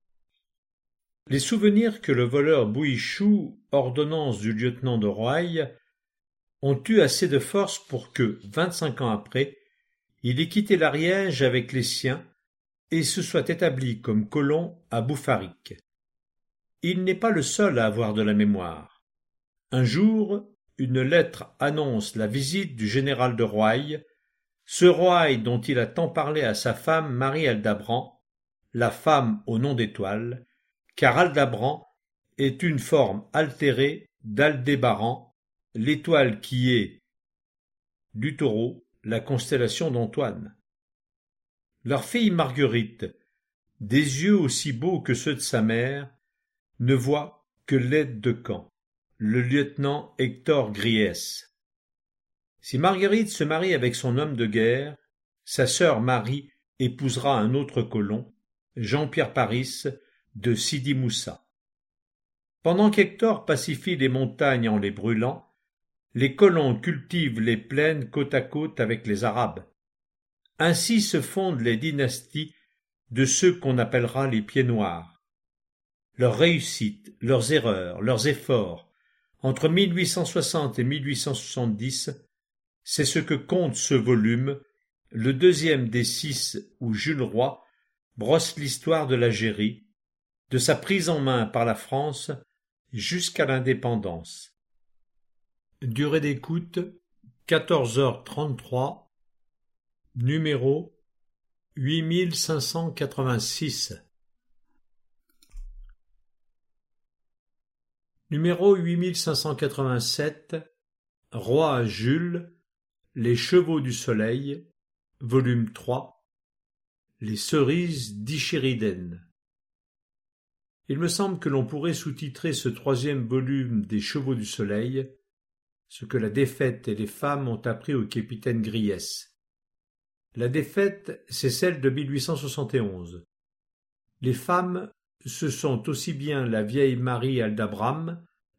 Les souvenirs que le voleur Bouichou, ordonnance du lieutenant de Roaille, ont eu assez de force pour que, vingt-cinq ans après, il ait quitté l'Ariège avec les siens et se soit établi comme colon à Bouffarique. Il n'est pas le seul à avoir de la mémoire. Un jour, une lettre annonce la visite du général de Roaille, ce Roaille dont il a tant parlé à sa femme Marie Aldabran, la femme au nom d'étoile, car Aldabran est une forme altérée d'Aldébaran, l'étoile qui est du Taureau, la constellation d'Antoine. Leur fille Marguerite, des yeux aussi beaux que ceux de sa mère, ne voit que l'aide de camp, le lieutenant Hector Griès. Si Marguerite se marie avec son homme de guerre, sa sœur Marie épousera un autre colon, Jean-Pierre Paris, de Sidi Moussa. Pendant qu'Hector pacifie les montagnes en les brûlant, les colons cultivent les plaines côte à côte avec les Arabes. Ainsi se fondent les dynasties de ceux qu'on appellera les Pieds Noirs. Leurs réussites, leurs erreurs, leurs efforts, entre mille huit cent soixante et mille huit cent soixante-dix, c'est ce que compte ce volume, le deuxième des six où Jules Roy brosse l'histoire de l'Algérie, de sa prise en main par la France jusqu'à l'indépendance. Durée d'écoute, quatorze heures trente-trois, numéro huit mille cinq cent quatre-vingt-six. Numéro huit mille cinq cent quatre-vingt-sept, Roi Jules, Les Chevaux du Soleil, volume trois, Les cerises d'Ichériden. Il me semble que l'on pourrait sous-titrer ce troisième volume des Chevaux du Soleil, ce que la défaite et les femmes ont appris au capitaine Griès. La défaite, c'est celle de mille huit cent soixante et onze. Les femmes, ce sont aussi bien la vieille Marie Aldabram,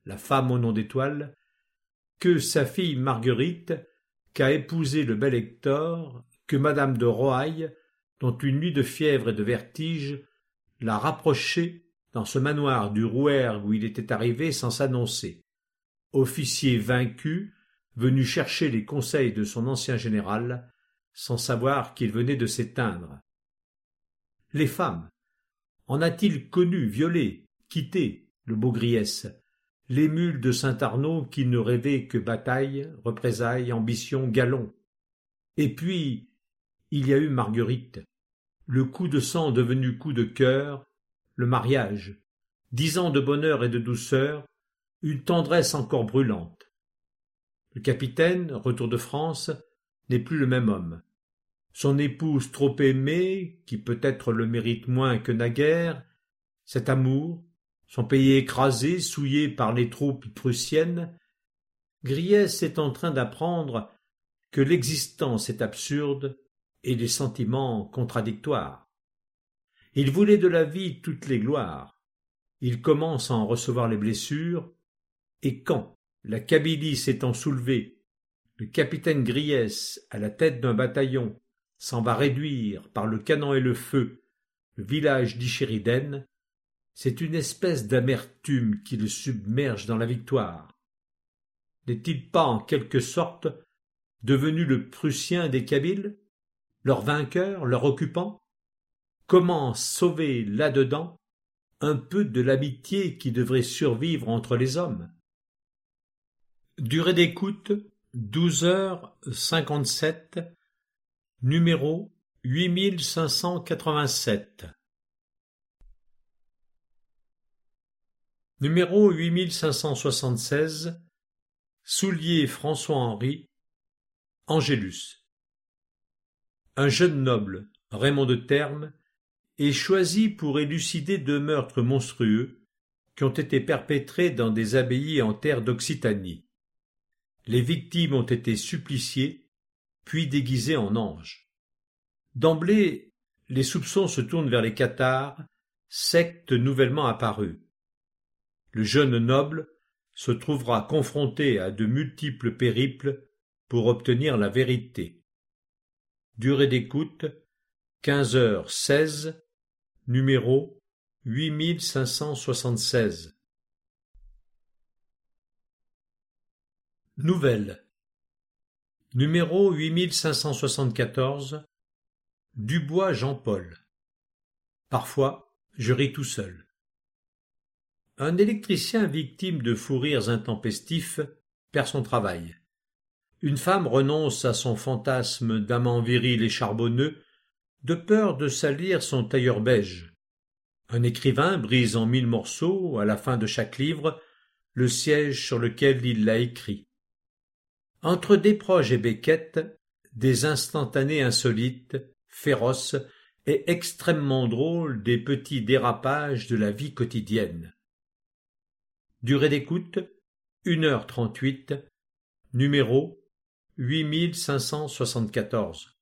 la femme au nom d'étoile, que sa fille Marguerite, qu'a épousé le bel Hector, que madame de Rohaille, dont une nuit de fièvre et de vertige l'a rapproché dans ce manoir du Rouergue où il était arrivé sans s'annoncer. Officier vaincu, venu chercher les conseils de son ancien général, sans savoir qu'il venait de s'éteindre. Les femmes, en a-t-il connu, violé, quitté, le beau Griès, l'émule de Saint-Arnaud qui ne rêvait que bataille, représailles, ambition, galon. Et puis, il y a eu Marguerite, le coup de sang devenu coup de cœur, le mariage, dix ans de bonheur et de douceur, une tendresse encore brûlante. Le capitaine, retour de France, n'est plus le même homme. Son épouse trop aimée, qui peut-être le mérite moins que naguère, cet amour, son pays écrasé, souillé par les troupes prussiennes, Griès est en train d'apprendre que l'existence est absurde et les sentiments contradictoires. Il voulait de la vie toutes les gloires. Il commence à en recevoir les blessures, et quand, la Kabylie s'étant soulevée, le capitaine Griès, à la tête d'un bataillon, s'en va réduire, par le canon et le feu, le village d'Ichériden, c'est une espèce d'amertume qui le submerge dans la victoire. N'est-il pas, en quelque sorte, devenu le Prussien des Kabyles, leur vainqueur, leur occupant? Comment sauver là-dedans un peu de l'amitié qui devrait survivre entre les hommes? Durée d'écoute, douze heures cinquante-sept, numéro huit mille cinq cent quatre-vingt-sept. Numéro huit mille cinq cent soixante-seize, Soulier François-Henri, Angélus. Un jeune noble, Raymond de Termes, est choisi pour élucider deux meurtres monstrueux qui ont été perpétrés dans des abbayes en terre d'Occitanie. Les victimes ont été suppliciées, puis déguisées en anges. D'emblée, les soupçons se tournent vers les cathares, secte nouvellement apparue. Le jeune noble se trouvera confronté à de multiples périples pour obtenir la vérité. Durée d'écoute, quinze heures seize, numéro huit mille cinq cent soixante-seize. Nouvelle. Numéro huit mille cinq cent soixante-quatorze, Dubois Jean-Paul. Parfois, je ris tout seul. Un électricien victime de fous rires intempestifs perd son travail. Une femme renonce à son fantasme d'amant viril et charbonneux de peur de salir son tailleur beige. Un écrivain brise en mille morceaux, à la fin de chaque livre, le siège sur lequel il l'a écrit. Entre Desproges et Beckett, des instantanés insolites, féroces et extrêmement drôles des petits dérapages de la vie quotidienne. Durée d'écoute, une heure trente-huit, numéro huit mille cinq cent soixante-quatorze.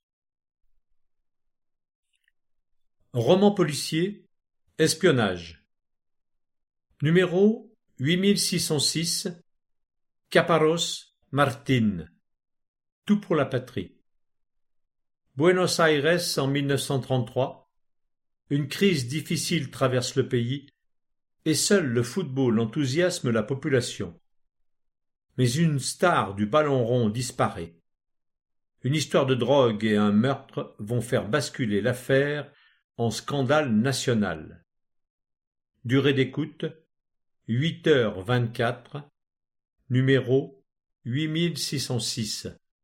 Roman policier, espionnage. Numéro huit mille six cent six, Caparros, Martin. Tout pour la patrie. Buenos Aires en mille neuf cent trente-trois. Une crise difficile traverse le pays et seul le football enthousiasme la population. Mais une star du ballon rond disparaît. Une histoire de drogue et un meurtre vont faire basculer l'affaire en scandale national. Durée d'écoute, huit heures vingt-quatre, numéro huit mille six cent six.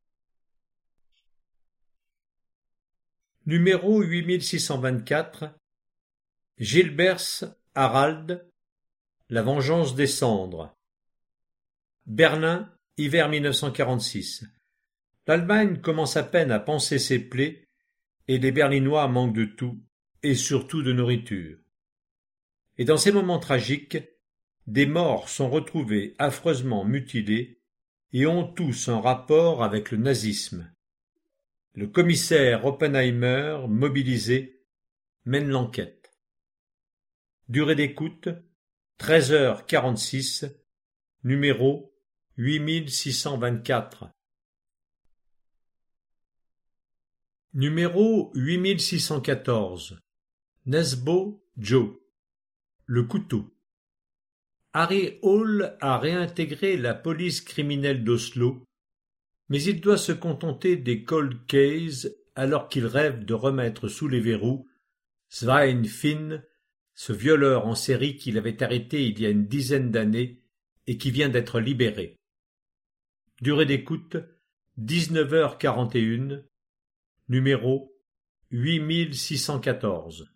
Numéro huit mille six cent vingt-quatre, Gilbers Harald, La vengeance des cendres. Berlin, hiver mille neuf cent quarante-six. L'Allemagne commence à peine à panser ses plaies et les Berlinois manquent de tout, et surtout de nourriture. Et dans ces moments tragiques, des morts sont retrouvés affreusement mutilés et ont tous un rapport avec le nazisme. Le commissaire Oppenheimer, mobilisé, mène l'enquête. Durée d'écoute, treize heures quarante-six, numéro huit mille six cent vingt-quatre. Numéro huit mille six cent quatorze. Nesbo, Joe. Le couteau. Harry Hole a réintégré la police criminelle d'Oslo, mais il doit se contenter des cold cases alors qu'il rêve de remettre sous les verrous Svein Finn, ce violeur en série qu'il avait arrêté il y a une dizaine d'années et qui vient d'être libéré. Durée d'écoute dix-neuf heures quarante et une, numéro huit mille six cent quatorze.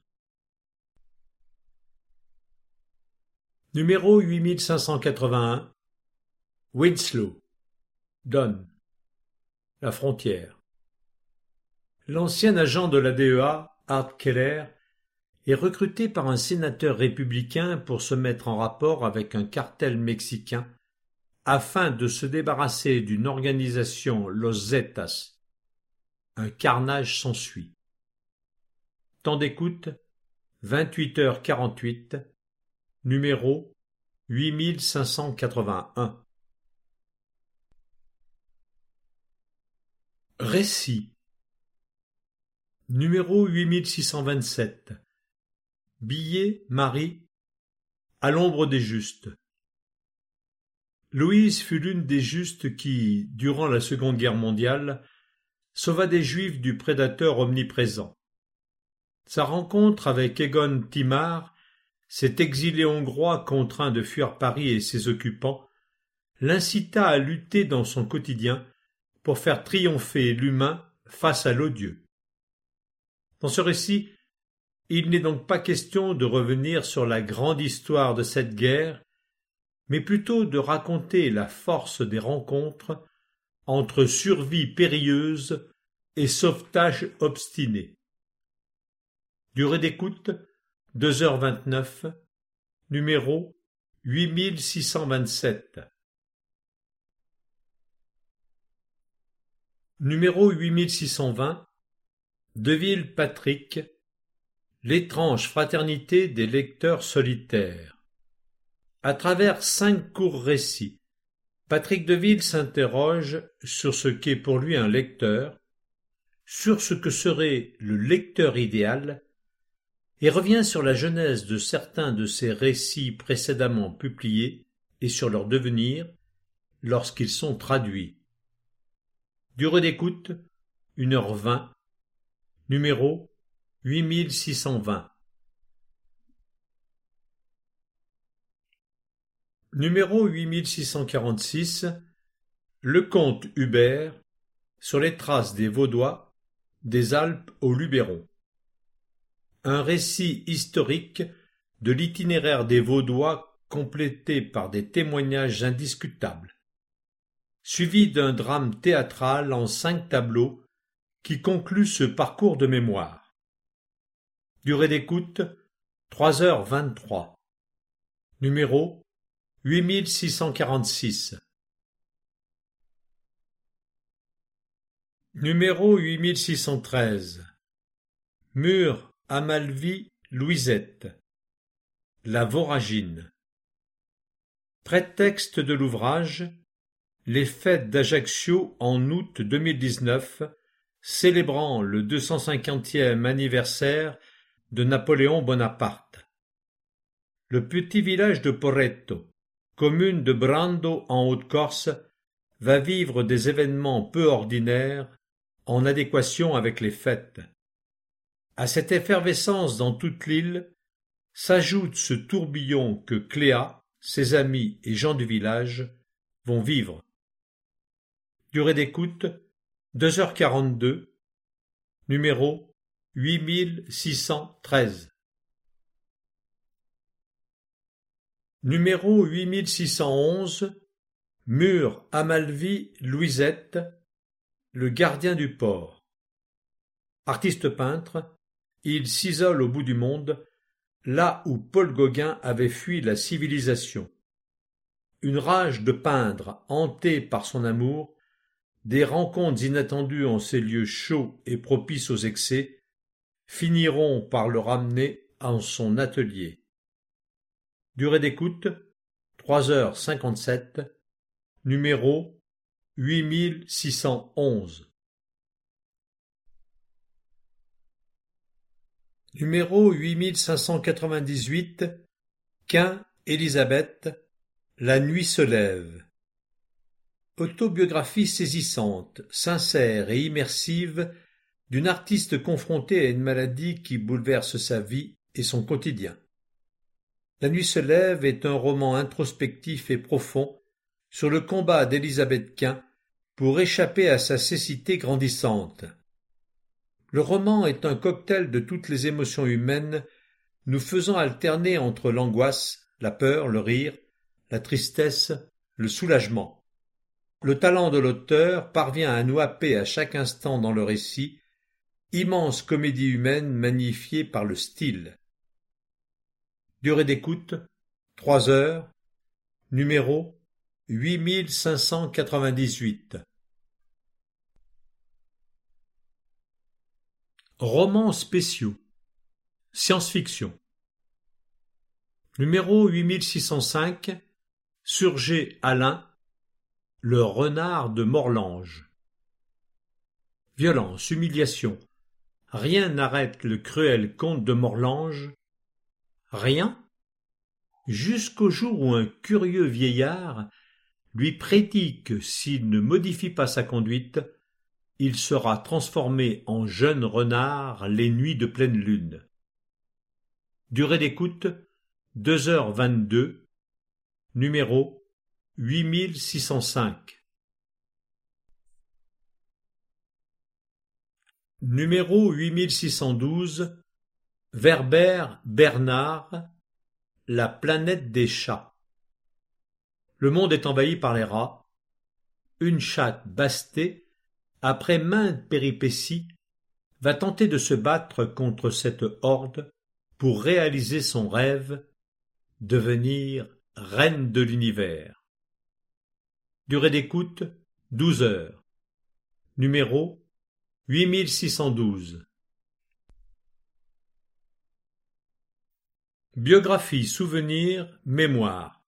Numéro huit mille cinq cent quatre-vingt-un. Winslow. Don. La frontière. L'ancien agent de la D E A, Art Keller, est recruté par un sénateur républicain pour se mettre en rapport avec un cartel mexicain afin de se débarrasser d'une organisation Los Zetas. Un carnage s'ensuit. Temps d'écoute vingt-huit heures quarante-huit, numéro huit mille cinq cent quatre-vingt-un. Récit. Numéro huit mille six cent vingt-sept. Billet, Marie, à l'ombre des justes. Louise fut l'une des justes qui, durant la Seconde Guerre mondiale, sauva des Juifs du prédateur omniprésent. Sa rencontre avec Egon Timar, cet exilé hongrois contraint de fuir Paris et ses occupants, l'incita à lutter dans son quotidien pour faire triompher l'humain face à l'odieux. Dans ce récit, il n'est donc pas question de revenir sur la grande histoire de cette guerre, mais plutôt de raconter la force des rencontres entre survie périlleuse et sauvetage obstiné. Durée d'écoute deux heures vingt-neuf, numéro huit mille six cent vingt-sept. Numéro huit mille six cent vingt. Deville Patrick. L'étrange fraternité des lecteurs solitaires. À travers cinq courts récits, Patrick Deville s'interroge sur ce qu'est pour lui un lecteur, sur ce que serait le lecteur idéal, et revient sur la genèse de certains de ses récits précédemment publiés et sur leur devenir lorsqu'ils sont traduits. Durée d'écoute une heure vingt, numéro huit mille six cent vingt. Numéro huit mille six cent quarante-six. Le comte Hubert, sur les traces des Vaudois, des Alpes au Luberon. Un récit historique de l'itinéraire des Vaudois complété par des témoignages indiscutables, suivi d'un drame théâtral en cinq tableaux qui conclut ce parcours de mémoire. Durée d'écoute trois heures vingt-trois. Numéro huit mille six cent quarante-six. Numéro huit mille six cent treize. Mur, Amalvi, Louisette. La voragine. Prétexte de l'ouvrage, les fêtes d'Ajaccio en août deux mille dix-neuf, célébrant le deux cent cinquantième anniversaire de Napoléon Bonaparte. Le petit village de Poretto, commune de Brando en Haute-Corse, va vivre des événements peu ordinaires en adéquation avec les fêtes. À cette effervescence dans toute l'île s'ajoute ce tourbillon que Cléa, ses amis et gens du village vont vivre. Durée d'écoute deux heures quarante-deux, numéro huit mille six cent treize. Numéro huit mille six cent onze. Mur, Amalvi, Louisette. Le gardien du port. Artiste peintre, il s'isole au bout du monde, là où Paul Gauguin avait fui la civilisation. Une rage de peindre, hantée par son amour, des rencontres inattendues en ces lieux chauds et propices aux excès, finiront par le ramener en son atelier. Durée d'écoute trois heures cinquante-sept, numéro huit mille six cent onze. Numéro huit mille cinq cent quatre-vingt-dix-huit, Quint, Élisabeth, La nuit se lève. Autobiographie saisissante, sincère et immersive d'une artiste confrontée à une maladie qui bouleverse sa vie et son quotidien. La nuit se lève est un roman introspectif et profond sur le combat d'Élisabeth Quint pour échapper à sa cécité grandissante. Le roman est un cocktail de toutes les émotions humaines, nous faisant alterner entre l'angoisse, la peur, le rire, la tristesse, le soulagement. Le talent de l'auteur parvient à nous happer à chaque instant dans le récit, immense comédie humaine magnifiée par le style. Durée d'écoute, trois heures, numéro huit mille cinq cent quatre-vingt-dix-huit. Romans spéciaux. Science-fiction. Numéro huit mille six cent cinq. Surgé Alain. Le renard de Morlange. Violence, humiliation. Rien n'arrête le cruel comte de Morlange. Rien, jusqu'au jour où un curieux vieillard lui prédit que s'il ne modifie pas sa conduite, il sera transformé en jeune renard les nuits de pleine lune. Durée d'écoute, deux heures vingt-deux, numéro huit mille six cent cinq. Numéro huit mille six cent douze, Werber Bernard, La planète des chats. Le monde est envahi par les rats. Une chatte bastée, après maintes péripéties, va tenter de se battre contre cette horde pour réaliser son rêve, devenir reine de l'univers. Durée d'écoute, douze heures. Numéro huit mille six cent douze. Biographie, souvenir, mémoire.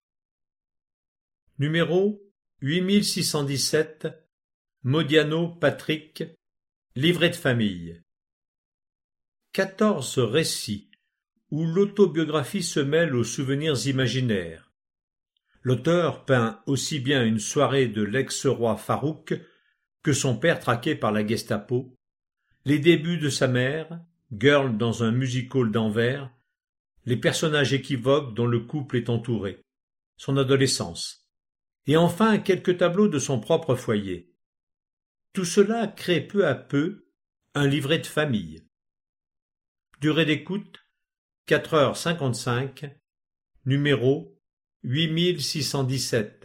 Numéro huit mille six cent dix-sept. Modiano Patrick, livret de famille. Quatorze récits où l'autobiographie se mêle aux souvenirs imaginaires. L'auteur peint aussi bien une soirée de l'ex-roi Farouk que son père traqué par la Gestapo, les débuts de sa mère, girl dans un music-hall d'Anvers, les personnages équivoques dont le couple est entouré, son adolescence, et enfin quelques tableaux de son propre foyer. Tout cela crée peu à peu un livret de famille. Durée d'écoute, quatre heures cinquante-cinq, numéro huit mille six cent dix-sept.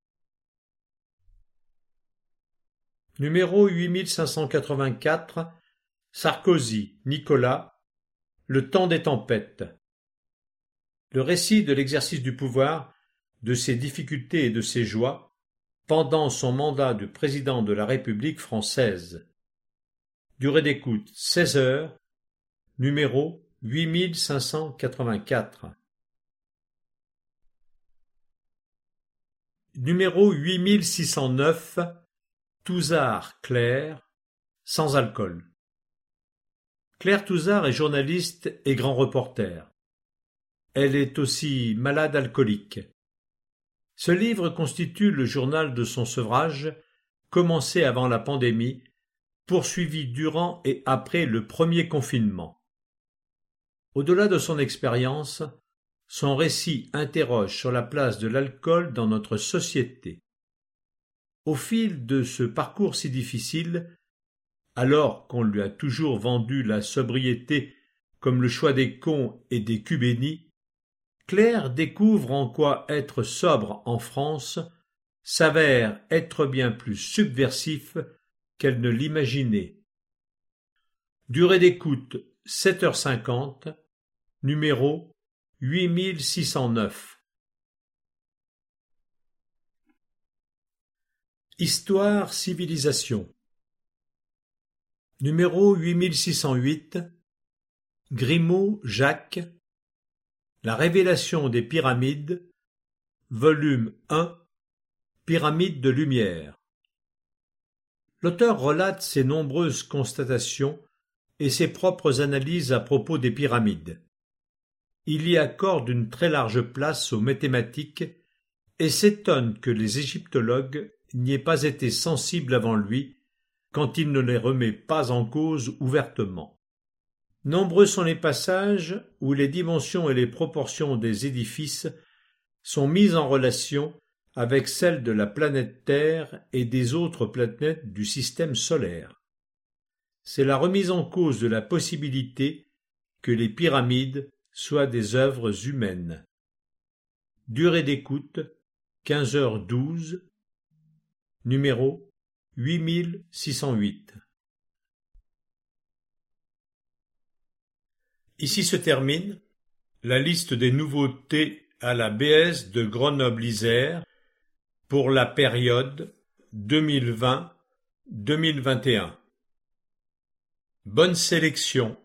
Numéro huit mille cinq cent quatre-vingt-quatre, Sarkozy, Nicolas, Le temps des tempêtes. Le récit de l'exercice du pouvoir, de ses difficultés et de ses joies, pendant son mandat de président de la République française. Durée d'écoute seize heures, numéro huit mille cinq cent quatre-vingt-quatre. Numéro huit mille six cent neuf, Touzard Claire, sans alcool. Claire Touzard est journaliste et grand reporter. Elle est aussi malade alcoolique. Ce livre constitue le journal de son sevrage, commencé avant la pandémie, poursuivi durant et après le premier confinement. Au-delà de son expérience, son récit interroge sur la place de l'alcool dans notre société. Au fil de ce parcours si difficile, alors qu'on lui a toujours vendu la sobriété comme le choix des cons et des culs bénis, Claire découvre en quoi être sobre en France s'avère être bien plus subversif qu'elle ne l'imaginait. Durée d'écoute sept heures cinquante, numéro huit mille six cent neuf. Histoire civilisation. Numéro huit mille six cent huit. Grimaud Jacques. La révélation des pyramides, volume un, Pyramide de lumière. L'auteur relate ses nombreuses constatations et ses propres analyses à propos des pyramides. Il y accorde une très large place aux mathématiques et s'étonne que les égyptologues n'y aient pas été sensibles avant lui, quand il ne les remet pas en cause ouvertement. Nombreux sont les passages où les dimensions et les proportions des édifices sont mises en relation avec celles de la planète Terre et des autres planètes du système solaire. C'est la remise en cause de la possibilité que les pyramides soient des œuvres humaines. Durée d'écoute quinze heures douze, numéro huit mille six cent huit. Ici se termine la liste des nouveautés à la B S de Grenoble-Isère pour la période deux mille vingt à deux mille vingt et un. Bonne sélection.